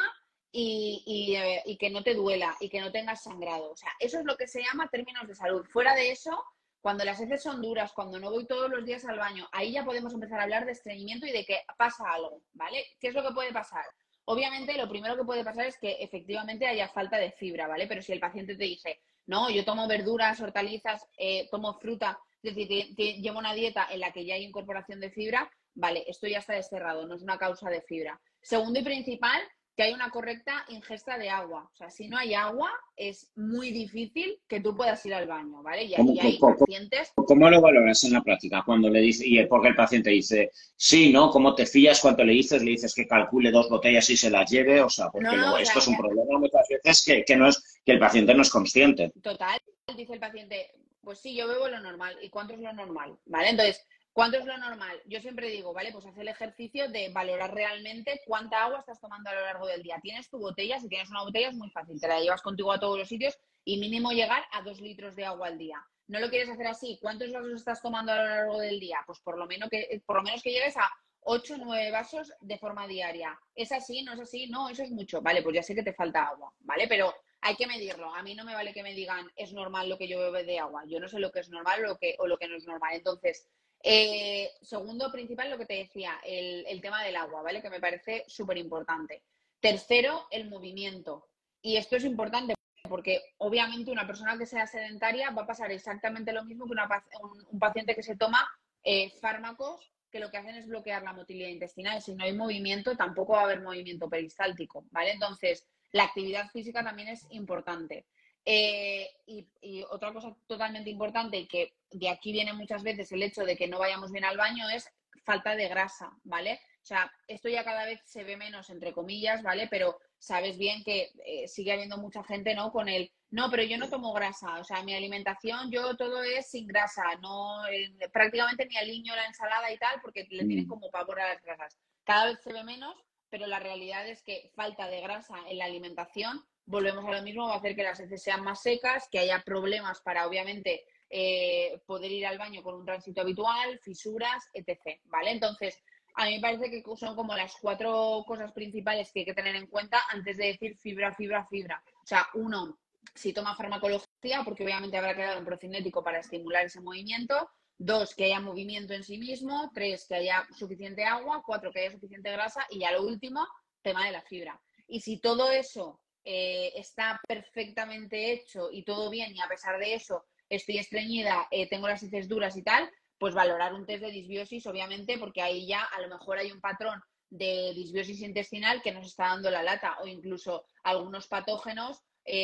[SPEAKER 2] y, y, eh, y que no te duela y que no tengas sangrado. O sea, eso es lo que se llama términos de salud. Fuera de eso, cuando las heces son duras, cuando no voy todos los días al baño, ahí ya podemos empezar a hablar de estreñimiento y de que pasa algo, ¿vale? ¿Qué es lo que puede pasar? Obviamente, lo primero que puede pasar es que efectivamente haya falta de fibra, ¿vale? Pero si el paciente te dice, no, yo tomo verduras, hortalizas, eh, tomo fruta, es decir, te, te, llevo una dieta en la que ya hay incorporación de fibra, vale, esto ya está desterrado, no es una causa de fibra. Segundo y principal, que hay una correcta ingesta de agua. O sea, si no hay agua, es muy difícil que tú puedas ir al baño, ¿vale? Y ahí hay pacientes...
[SPEAKER 1] ¿Cómo lo valoras en la práctica? Cuando le dice, y porque el paciente dice, sí, ¿no? ¿Cómo te fías? ¿Cuánto le dices? Le dices que calcule dos botellas y se las lleve. O sea, porque
[SPEAKER 2] no, no,
[SPEAKER 1] luego,
[SPEAKER 2] o
[SPEAKER 1] esto
[SPEAKER 2] sea,
[SPEAKER 1] es un problema muchas veces que, que, no es, que el paciente no es consciente.
[SPEAKER 2] Total, dice el paciente, pues sí, yo bebo lo normal. ¿Y cuánto es lo normal? ¿Vale? Entonces, ¿cuánto es lo normal? Yo siempre digo, ¿vale? Pues haz el ejercicio de valorar realmente cuánta agua estás tomando a lo largo del día. Tienes tu botella, si tienes una botella es muy fácil, te la llevas contigo a todos los sitios y mínimo llegar a dos litros de agua al día. ¿No lo quieres hacer así? ¿Cuántos vasos estás tomando a lo largo del día? Pues por lo menos que, por lo menos que llegues a ocho o nueve vasos de forma diaria. ¿Es así? ¿No es así? No, eso es mucho. Vale, pues ya sé que te falta agua, ¿vale? Pero hay que medirlo. A mí no me vale que me digan es normal lo que yo bebo de agua. Yo no sé lo que es normal o lo que, o lo que no es normal. Entonces, eh, segundo principal, lo que te decía, el, el tema del agua, ¿vale? Que me parece súper importante. Tercero, el movimiento. Y esto es importante porque obviamente una persona que sea sedentaria va a pasar exactamente lo mismo que una, un, un paciente que se toma eh, fármacos que lo que hacen es bloquear la motilidad intestinal. Si no hay movimiento, tampoco va a haber movimiento peristáltico, ¿vale? Entonces, la actividad física también es importante. Eh, y, y otra cosa totalmente importante y que de aquí viene muchas veces el hecho de que no vayamos bien al baño es falta de grasa, ¿vale? O sea, esto ya cada vez se ve menos, entre comillas, ¿vale? Pero sabes bien que eh, sigue habiendo mucha gente, ¿no? Con el, no, pero yo no tomo grasa, o sea, mi alimentación, yo todo es sin grasa, no, eh, prácticamente ni aliño la ensalada y tal, porque le tienen como pavor a las grasas. Cada vez se ve menos, pero la realidad es que falta de grasa en la alimentación, volvemos a lo mismo, va a hacer que las heces sean más secas, que haya problemas para, obviamente, eh, poder ir al baño con un tránsito habitual, fisuras, etcétera, ¿vale? Entonces, a mí me parece que son como las cuatro cosas principales que hay que tener en cuenta antes de decir fibra, fibra, fibra. O sea, uno, si toma farmacología, porque obviamente habrá que dar un procinético para estimular ese movimiento. Dos, que haya movimiento en sí mismo. Tres, que haya suficiente agua. Cuatro, que haya suficiente grasa. Y ya lo último, tema de la fibra. Y si todo eso eh, está perfectamente hecho y todo bien, y a pesar de eso estoy estreñida, eh, tengo las heces duras y tal, pues valorar un test de disbiosis, obviamente, porque ahí ya a lo mejor hay un patrón de disbiosis intestinal que nos está dando la lata o incluso algunos patógenos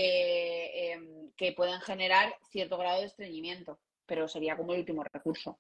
[SPEAKER 2] eh, eh, que pueden generar cierto grado de estreñimiento, pero sería como el último recurso.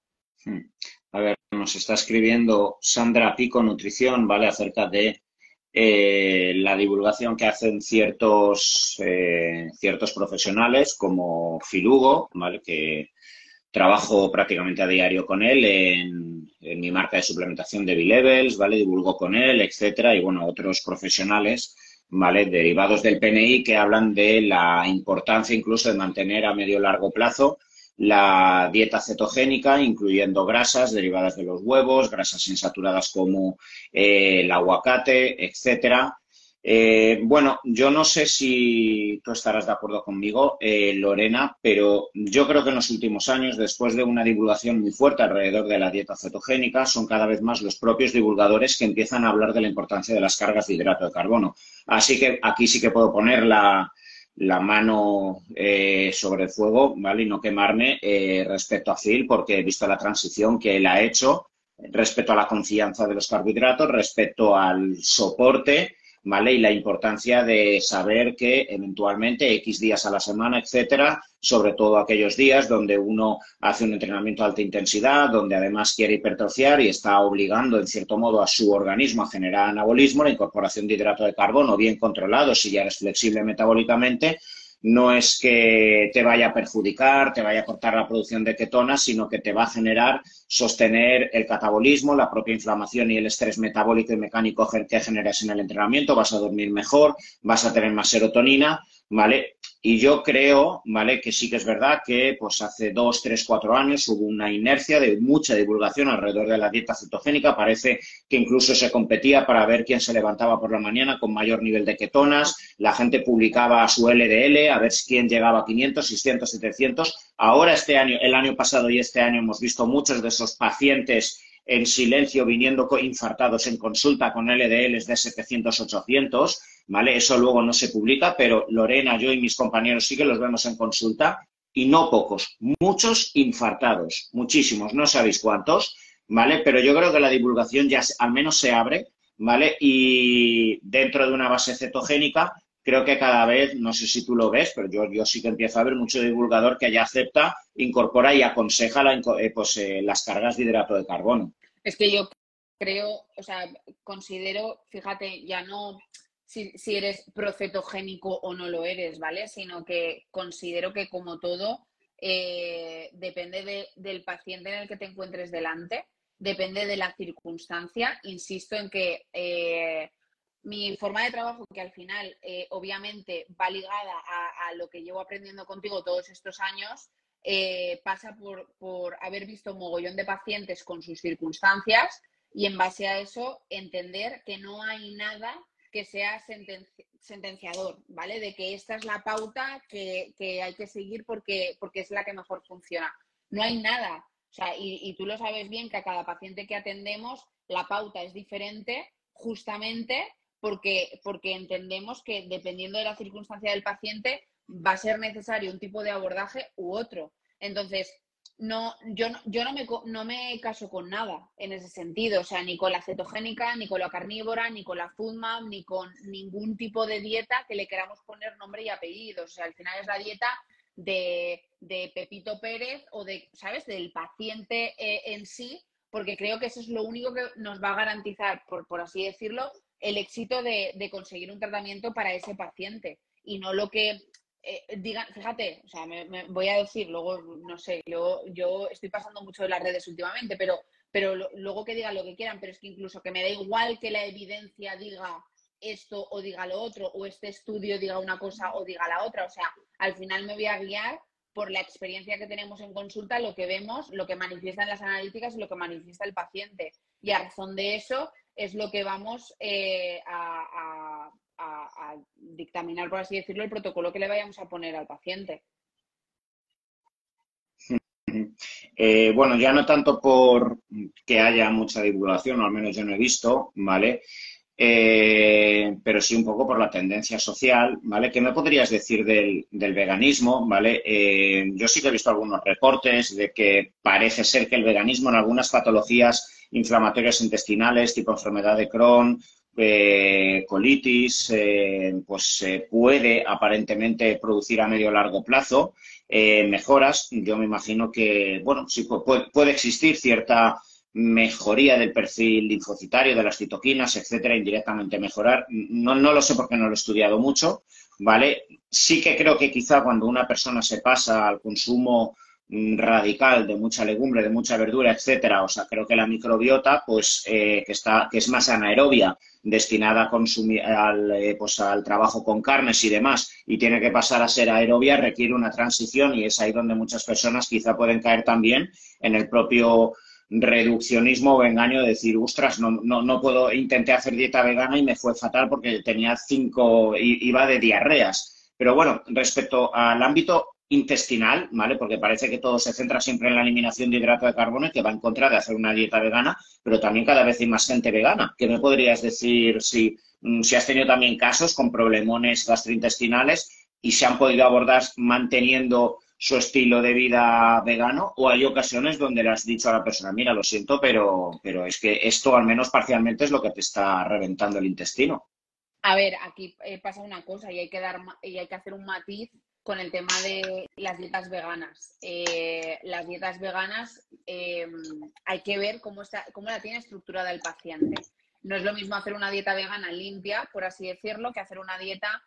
[SPEAKER 1] A ver, nos está escribiendo Sandra Pico Nutrición, ¿vale? Acerca de eh, la divulgación que hacen ciertos, eh, ciertos profesionales como Filugo, ¿vale? Que trabajo prácticamente a diario con él en, en mi marca de suplementación de B-Levels, ¿vale? Divulgo con él, etcétera. Y, bueno, otros profesionales, ¿vale? Derivados del P N I que hablan de la importancia incluso de mantener a medio largo plazo la dieta cetogénica, incluyendo grasas derivadas de los huevos, grasas insaturadas como eh, el aguacate, etcétera. Eh, bueno, yo no sé si tú estarás de acuerdo conmigo, eh, Lorena, pero yo creo que en los últimos años, después de una divulgación muy fuerte alrededor de la dieta cetogénica, son cada vez más los propios divulgadores que empiezan a hablar de la importancia de las cargas de hidrato de carbono. Así que aquí sí que puedo poner la, la mano eh, sobre el fuego, ¿vale? Y no quemarme eh, respecto a Phil, porque he visto la transición que él ha hecho respecto a la confianza de los carbohidratos, respecto al soporte ¿vale? Y la importancia de saber que eventualmente X días a la semana, etcétera, sobre todo aquellos días donde uno hace un entrenamiento de alta intensidad, donde además quiere hipertrofiar y está obligando, en cierto modo, a su organismo a generar anabolismo, la incorporación de hidrato de carbono bien controlado si ya eres flexible metabólicamente, no es que te vaya a perjudicar, te vaya a cortar la producción de ketonas, sino que te va a generar sostener el catabolismo, la propia inflamación y el estrés metabólico y mecánico que generas en el entrenamiento, vas a dormir mejor, vas a tener más serotonina, ¿vale? Y yo creo, ¿vale?, que sí que es verdad que pues hace dos, tres, cuatro años hubo una inercia de mucha divulgación alrededor de la dieta cetogénica. Parece que incluso se competía para ver quién se levantaba por la mañana con mayor nivel de ketonas. La gente publicaba su L D L, a ver quién llegaba a quinientos, seiscientos, setecientos. Ahora, este año, el año pasado y este año hemos visto muchos de esos pacientes en silencio viniendo infartados en consulta con L D Ls de setecientos, ochocientos, ¿vale? Eso luego no se publica, pero Lorena, yo y mis compañeros sí que los vemos en consulta, y no pocos, muchos infartados, muchísimos, no sabéis cuántos, ¿vale? Pero yo creo que la divulgación ya al menos se abre, ¿vale? Y dentro de una base cetogénica, creo que cada vez, no sé si tú lo ves, pero yo, yo sí que empiezo a ver mucho divulgador que ya acepta, incorpora y aconseja la, eh, pues, eh, las cargas de hidrato de carbono.
[SPEAKER 2] Es que yo creo, o sea, considero, fíjate, ya no si, si eres procetogénico o no lo eres, ¿vale? Sino que considero que, como todo, eh, depende de, del paciente en el que te encuentres delante, depende de la circunstancia. Insisto en que eh, mi forma de trabajo, que al final eh, obviamente va ligada a, a lo que llevo aprendiendo contigo todos estos años, eh, pasa por, por haber visto un mogollón de pacientes con sus circunstancias y, en base a eso, entender que no hay nada que sea sentenci sentenciador, ¿vale? De que esta es la pauta que, que hay que seguir porque, porque es la que mejor funciona. No hay nada. O sea, y, y tú lo sabes bien, que a cada paciente que atendemos la pauta es diferente, justamente porque, porque entendemos que, dependiendo de la circunstancia del paciente, va a ser necesario un tipo de abordaje u otro. Entonces, no, yo, no, yo no, me, no me caso con nada en ese sentido, o sea, ni con la cetogénica, ni con la carnívora, ni con la FODMAP, ni con ningún tipo de dieta que le queramos poner nombre y apellido. O sea, al final es la dieta de, de Pepito Pérez o de, ¿sabes?, del paciente eh, en sí, porque creo que eso es lo único que nos va a garantizar, por, por así decirlo, el éxito de, de conseguir un tratamiento para ese paciente, y no lo que eh, digan. Fíjate, o sea, me, me voy a decir luego, no sé, yo, yo estoy pasando mucho de las redes últimamente, pero, pero lo, luego que digan lo que quieran, pero es que incluso que me da igual que la evidencia diga esto o diga lo otro, o este estudio diga una cosa o diga la otra. O sea, al final me voy a guiar por la experiencia que tenemos en consulta, lo que vemos, lo que manifiestan las analíticas y lo que manifiesta el paciente. Y a razón de eso es lo que vamos eh, a, a, a, a dictaminar, por así decirlo, el protocolo que le vayamos a poner al paciente.
[SPEAKER 1] Eh, bueno, ya no tanto por que haya mucha divulgación, o al menos yo no he visto, ¿vale? Eh, pero sí un poco por la tendencia social, ¿vale? ¿Qué me podrías decir del, del veganismo, ¿vale? Eh, yo sí que he visto algunos reportes de que parece ser que el veganismo en algunas patologías inflamatorias intestinales, tipo enfermedad de Crohn, eh, colitis, eh, pues eh, puede aparentemente producir a medio o largo plazo eh, mejoras. Yo me imagino que, bueno, sí puede, puede existir cierta mejoría del perfil linfocitario, de las citoquinas, etcétera, indirectamente mejorar. No, no lo sé porque no lo he estudiado mucho, ¿vale? Sí que creo que quizá cuando una persona se pasa al consumo radical de mucha legumbre, de mucha verdura, etcétera, o sea, creo que la microbiota, pues, eh, que está, que es más anaerobia, destinada a consumir al, eh, pues, al trabajo con carnes y demás, y tiene que pasar a ser aerobia, requiere una transición, y es ahí donde muchas personas quizá pueden caer también en el propio reduccionismo o engaño de decir, ostras, no, no, no puedo, intenté hacer dieta vegana y me fue fatal porque tenía cinco, iba de diarreas. Pero bueno, respecto al ámbito intestinal, ¿vale? Porque parece que todo se centra siempre en la eliminación de hidrato de carbono y que va en contra de hacer una dieta vegana, pero también cada vez hay más gente vegana. ¿Qué me podrías decir si, si has tenido también casos con problemones gastrointestinales y se han podido abordar manteniendo su estilo de vida vegano, o hay ocasiones donde le has dicho a la persona, mira, lo siento, pero, pero es que esto al menos parcialmente es lo que te está reventando el intestino?
[SPEAKER 2] A ver, aquí eh, pasa una cosa y hay que dar y hay que hacer un matiz con el tema de las dietas veganas. Eh, las dietas veganas eh, hay que ver cómo está, cómo la tiene estructurada el paciente. No es lo mismo hacer una dieta vegana limpia, por así decirlo, que hacer una dieta,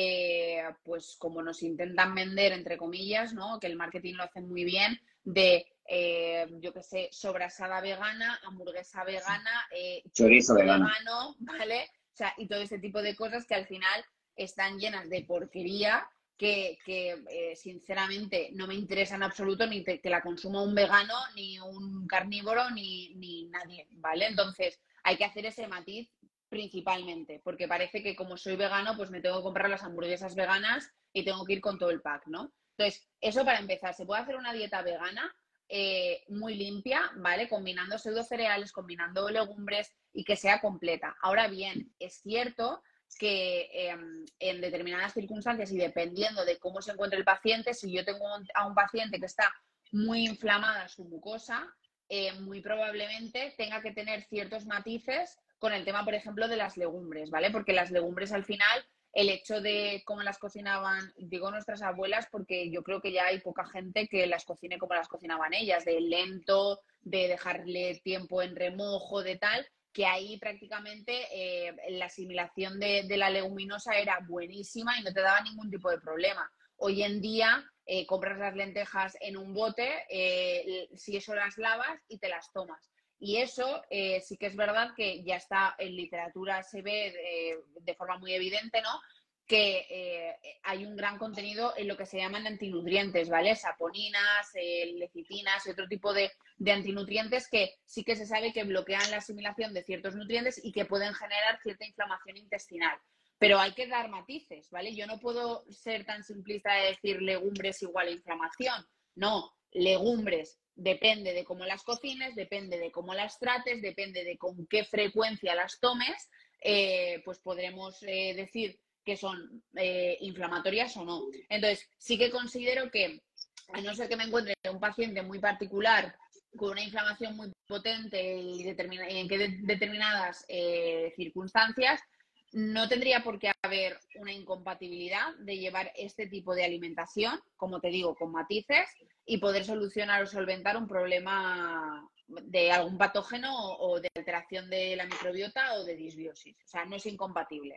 [SPEAKER 2] eh, pues como nos intentan vender, entre comillas, ¿no? Que el marketing lo hace muy bien, de eh, yo qué sé, sobrasada vegana, hamburguesa vegana, eh,
[SPEAKER 1] Chorizo
[SPEAKER 2] chorizo
[SPEAKER 1] vegano.
[SPEAKER 2] vegano, ¿vale? O sea, y todo ese tipo de cosas que al final están llenas de porquería que, que eh, sinceramente no me interesa en absoluto ni te, que la consuma un vegano, ni un carnívoro, ni, ni nadie, ¿vale? Entonces hay que hacer ese matiz principalmente, porque parece que como soy vegano, pues me tengo que comprar las hamburguesas veganas y tengo que ir con todo el pack, ¿no? Entonces, eso para empezar, se puede hacer una dieta vegana eh, muy limpia, ¿vale? Combinando pseudo cereales, combinando legumbres y que sea completa. Ahora bien, es cierto que eh, en determinadas circunstancias y dependiendo de cómo se encuentre el paciente, si yo tengo a un paciente que está muy inflamada su mucosa, eh, muy probablemente tenga que tener ciertos matices con el tema, por ejemplo, de las legumbres, ¿vale? Porque las legumbres al final, el hecho de cómo las cocinaban, digo nuestras abuelas, porque yo creo que ya hay poca gente que las cocine como las cocinaban ellas, de lento, de dejarle tiempo en remojo, de tal, que ahí prácticamente eh, la asimilación de, de la leguminosa era buenísima y no te daba ningún tipo de problema. Hoy en día eh, compras las lentejas en un bote, eh, si eso las lavas y te las tomas. Y eso eh, sí que es verdad que ya está en literatura, se ve eh, de forma muy evidente, ¿no? Que eh, hay un gran contenido en lo que se llaman antinutrientes, ¿vale? Saponinas, eh, lecitinas y otro tipo de, de antinutrientes que sí que se sabe que bloquean la asimilación de ciertos nutrientes y que pueden generar cierta inflamación intestinal. Pero hay que dar matices, ¿vale? Yo no puedo ser tan simplista de decir legumbres igual a inflamación. No, legumbres depende de cómo las cocines, depende de cómo las trates, depende de con qué frecuencia las tomes, eh, pues podremos eh, decir que son eh, inflamatorias o no. Entonces, sí que considero que, a no ser que me encuentre un paciente muy particular con una inflamación muy potente y, determina, y en que de, determinadas eh, circunstancias, no tendría por qué haber una incompatibilidad de llevar este tipo de alimentación, como te digo, con matices y poder solucionar o solventar un problema de algún patógeno o de alteración de la microbiota o de disbiosis. O sea, no es incompatible.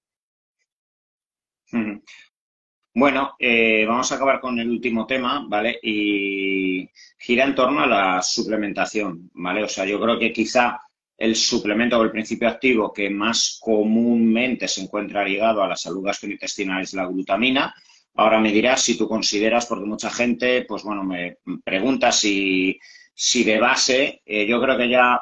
[SPEAKER 1] Uh-huh. Bueno, eh, vamos a acabar con el último tema, ¿vale? Y gira en torno a la suplementación, ¿vale? O sea, yo creo que quizá el suplemento o el principio activo que más comúnmente se encuentra ligado a la salud gastrointestinal es la glutamina. Ahora me dirás si tú consideras, porque mucha gente, pues bueno, me pregunta si, si de base, eh, yo creo que ya,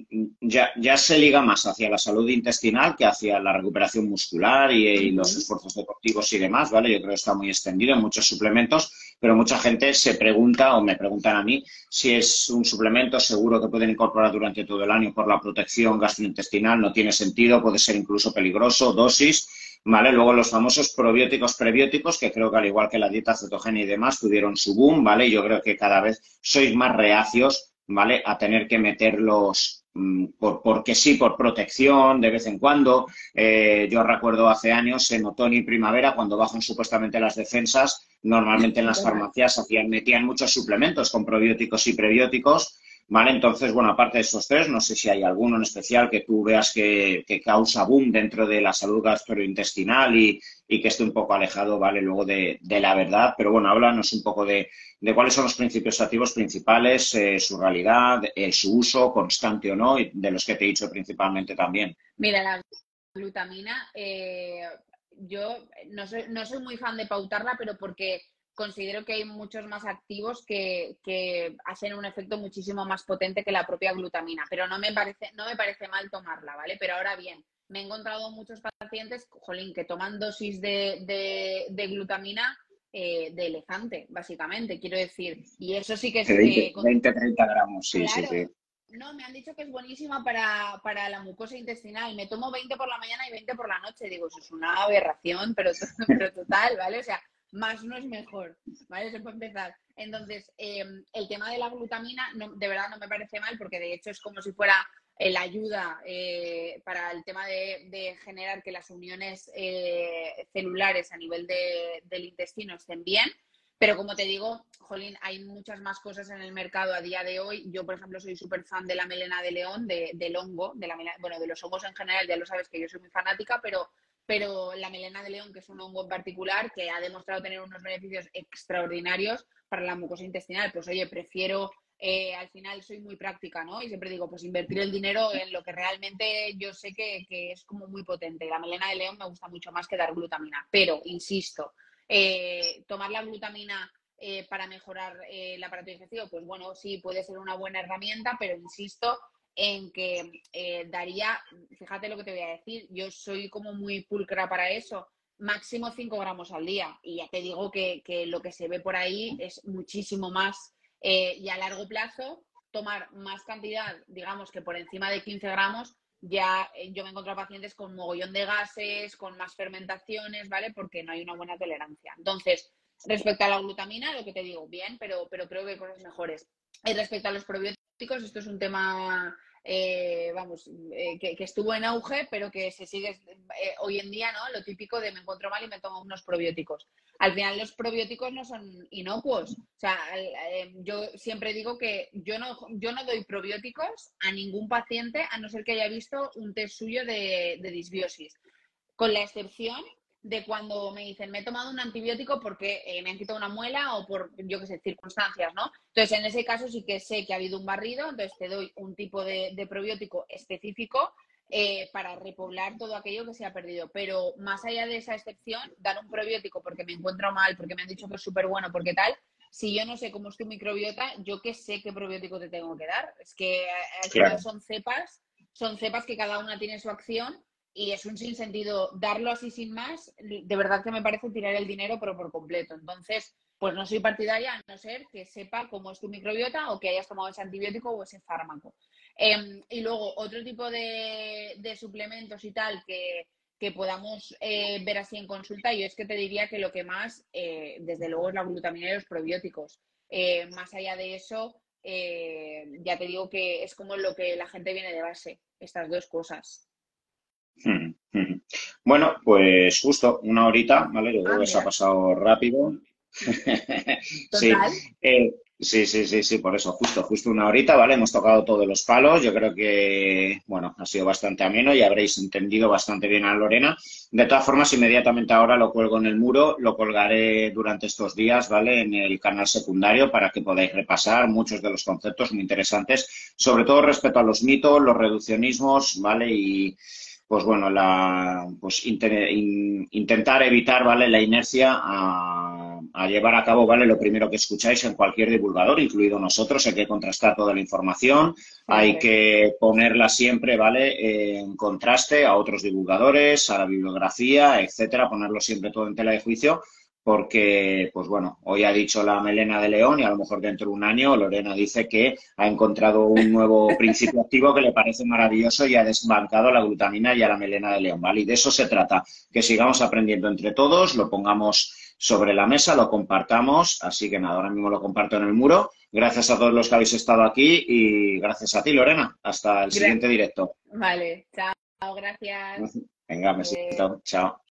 [SPEAKER 1] ya, ya se liga más hacia la salud intestinal que hacia la recuperación muscular y, y los
[SPEAKER 2] Uh-huh.
[SPEAKER 1] esfuerzos deportivos y demás, ¿vale? Yo creo que está muy extendido en muchos suplementos, pero mucha gente se pregunta o me preguntan a mí si es un suplemento seguro que pueden incorporar durante todo el año por la protección gastrointestinal, no tiene sentido, puede ser incluso peligroso, dosis. ¿Vale? Luego los famosos probióticos, prebióticos, que creo que al igual que la dieta cetogénica y demás, tuvieron su boom, ¿vale? Yo creo que cada vez sois más reacios, ¿vale? A tener que meterlos mmm, por, porque sí, por protección, de vez en cuando. Eh, yo recuerdo hace años, en otoño y primavera, cuando bajan supuestamente las defensas, normalmente en las
[SPEAKER 2] Total.
[SPEAKER 1] farmacias hacían, metían muchos suplementos con probióticos y prebióticos. ¿Vale? Entonces, bueno, aparte de estos tres, no sé si hay alguno en especial que tú veas que, que causa boom dentro de la salud gastrointestinal y, y que esté un poco alejado, ¿vale? Luego de, de la verdad. Pero bueno, háblanos un poco de, de cuáles son los principios activos principales, eh, su realidad, eh, su uso constante o no, y de los que te he dicho principalmente también.
[SPEAKER 2] Mira, la glutamina, eh, yo no soy, no soy muy fan de pautarla, pero porque considero que hay muchos más activos que, que hacen un efecto muchísimo más potente que la propia glutamina, pero no me parece, no me parece mal tomarla, ¿vale? Pero ahora bien, me he encontrado muchos pacientes, jolín, que toman dosis de, de, de glutamina eh, de elefante, básicamente, quiero decir, y eso sí que es...
[SPEAKER 1] veinte,
[SPEAKER 2] Eh, con,
[SPEAKER 1] veinte, treinta gramos, sí, sí, sí.
[SPEAKER 2] claro, no, me han dicho que es buenísima para, para la mucosa intestinal. Me tomo veinte por la mañana y veinte por la noche. Digo, eso es una aberración, pero, pero total, ¿vale? O sea, más no es mejor, ¿vale? Eso puede empezar. Entonces, eh, el tema de la glutamina, no, de verdad no me parece mal, porque de hecho es como si fuera eh, la ayuda eh, para el tema de, de generar que las uniones eh, celulares a nivel de, del intestino estén bien. Pero como te digo, jolín, hay muchas más cosas en el mercado a día de hoy. Yo, por ejemplo, soy súper fan de la melena de león, de, del hongo, de la, bueno, de los hongos en general, ya lo sabes que yo soy muy fanática, pero, pero la melena de león, que es un hongo en particular, que ha demostrado tener unos beneficios extraordinarios para la mucosa intestinal, pues oye, prefiero, eh, al final soy muy práctica, ¿no? Y siempre digo, pues invertir el dinero en lo que realmente yo sé que, que es como muy potente. La melena de león me gusta mucho más que dar glutamina, pero, insisto, Eh, tomar la glutamina eh, para mejorar eh, el aparato digestivo, pues bueno, sí, puede ser una buena herramienta, pero insisto en que eh, daría, fíjate lo que te voy a decir, yo soy como muy pulcra para eso, máximo cinco gramos al día, y ya te digo que, que lo que se ve por ahí es muchísimo más, eh, y a largo plazo tomar más cantidad, digamos que por encima de quince gramos, ya eh, yo me encuentro a pacientes con mogollón de gases, con más fermentaciones, ¿vale? Porque no hay una buena tolerancia. Entonces, respecto a la glutamina, lo que te digo, bien, pero, pero creo que hay cosas mejores. Y respecto a los probióticos, esto es un tema, eh, vamos, eh, que, que estuvo en auge, pero que se sigue eh, hoy en día, ¿no? Lo típico de me encuentro mal y me tomo unos probióticos. Al final los probióticos no son inocuos. O sea, eh, yo siempre digo que yo no, yo no doy probióticos a ningún paciente a no ser que haya visto un test suyo de, de disbiosis. Con la excepción de cuando me dicen, me he tomado un antibiótico porque eh, me han quitado una muela o por, yo qué sé, circunstancias, ¿no? Entonces, en ese caso sí que sé que ha habido un barrido, entonces te doy un tipo de, de probiótico específico eh, para repoblar todo aquello que se ha perdido. Pero más allá de esa excepción, dar un probiótico porque me encuentro mal, porque me han dicho que es súper bueno, porque tal, si yo no sé cómo es tu microbiota, yo qué sé qué probiótico te tengo que dar. Es que al
[SPEAKER 1] Claro.
[SPEAKER 2] final son cepas, son cepas que cada una tiene su acción y es un sinsentido darlo así sin más. De verdad que me parece tirar el dinero, pero por completo. Entonces, pues no soy partidaria a no ser que sepa cómo es tu microbiota o que hayas tomado ese antibiótico o ese fármaco. Eh, y luego, otro tipo de, de suplementos y tal que, que podamos eh, ver así en consulta, yo es que te diría que lo que más, eh, desde luego, es la glutamina y los probióticos. Eh, más allá de eso, eh, ya te digo que es como lo que la gente viene de base, estas dos cosas.
[SPEAKER 1] Hmm, hmm. Bueno, pues justo una horita, ¿vale? Yo creo
[SPEAKER 2] Ah,
[SPEAKER 1] que se ha
[SPEAKER 2] mira.
[SPEAKER 1] pasado rápido. Sí,
[SPEAKER 2] Total.
[SPEAKER 1] eh, sí, sí, sí, sí, por eso, justo, justo una horita, ¿vale? Hemos tocado todos los palos. Yo creo que, bueno, ha sido bastante ameno y habréis entendido bastante bien a Lorena. De todas formas, inmediatamente ahora lo cuelgo en el muro, lo colgaré durante estos días, ¿vale? En el canal secundario para que podáis repasar muchos de los conceptos muy interesantes, sobre todo respecto a los mitos, los reduccionismos, ¿vale? Y pues bueno, la, pues inter, in, intentar evitar, ¿vale? La inercia a, a llevar a cabo, ¿vale? Lo primero que escucháis en cualquier divulgador, incluido nosotros, hay que contrastar toda la información, hay
[SPEAKER 2] Siempre.
[SPEAKER 1] que ponerla siempre, ¿vale? En contraste a otros divulgadores, a la bibliografía, etcétera, ponerlo siempre todo en tela de juicio, porque, pues bueno, hoy ha dicho la melena de león y a lo mejor dentro de un año Lorena dice que ha encontrado un nuevo principio activo que le parece maravilloso y ha desbancado a la glutamina y a la melena de león, ¿vale? Y de eso se trata, que sigamos aprendiendo entre todos, lo pongamos sobre la mesa, lo compartamos, así que nada, ahora mismo lo comparto en el muro. Gracias a todos los que habéis estado aquí y gracias a ti, Lorena. Hasta el
[SPEAKER 2] Gra-
[SPEAKER 1] siguiente directo.
[SPEAKER 2] Vale, chao, gracias.
[SPEAKER 1] Venga,
[SPEAKER 2] Eh,
[SPEAKER 1] besito. Chao.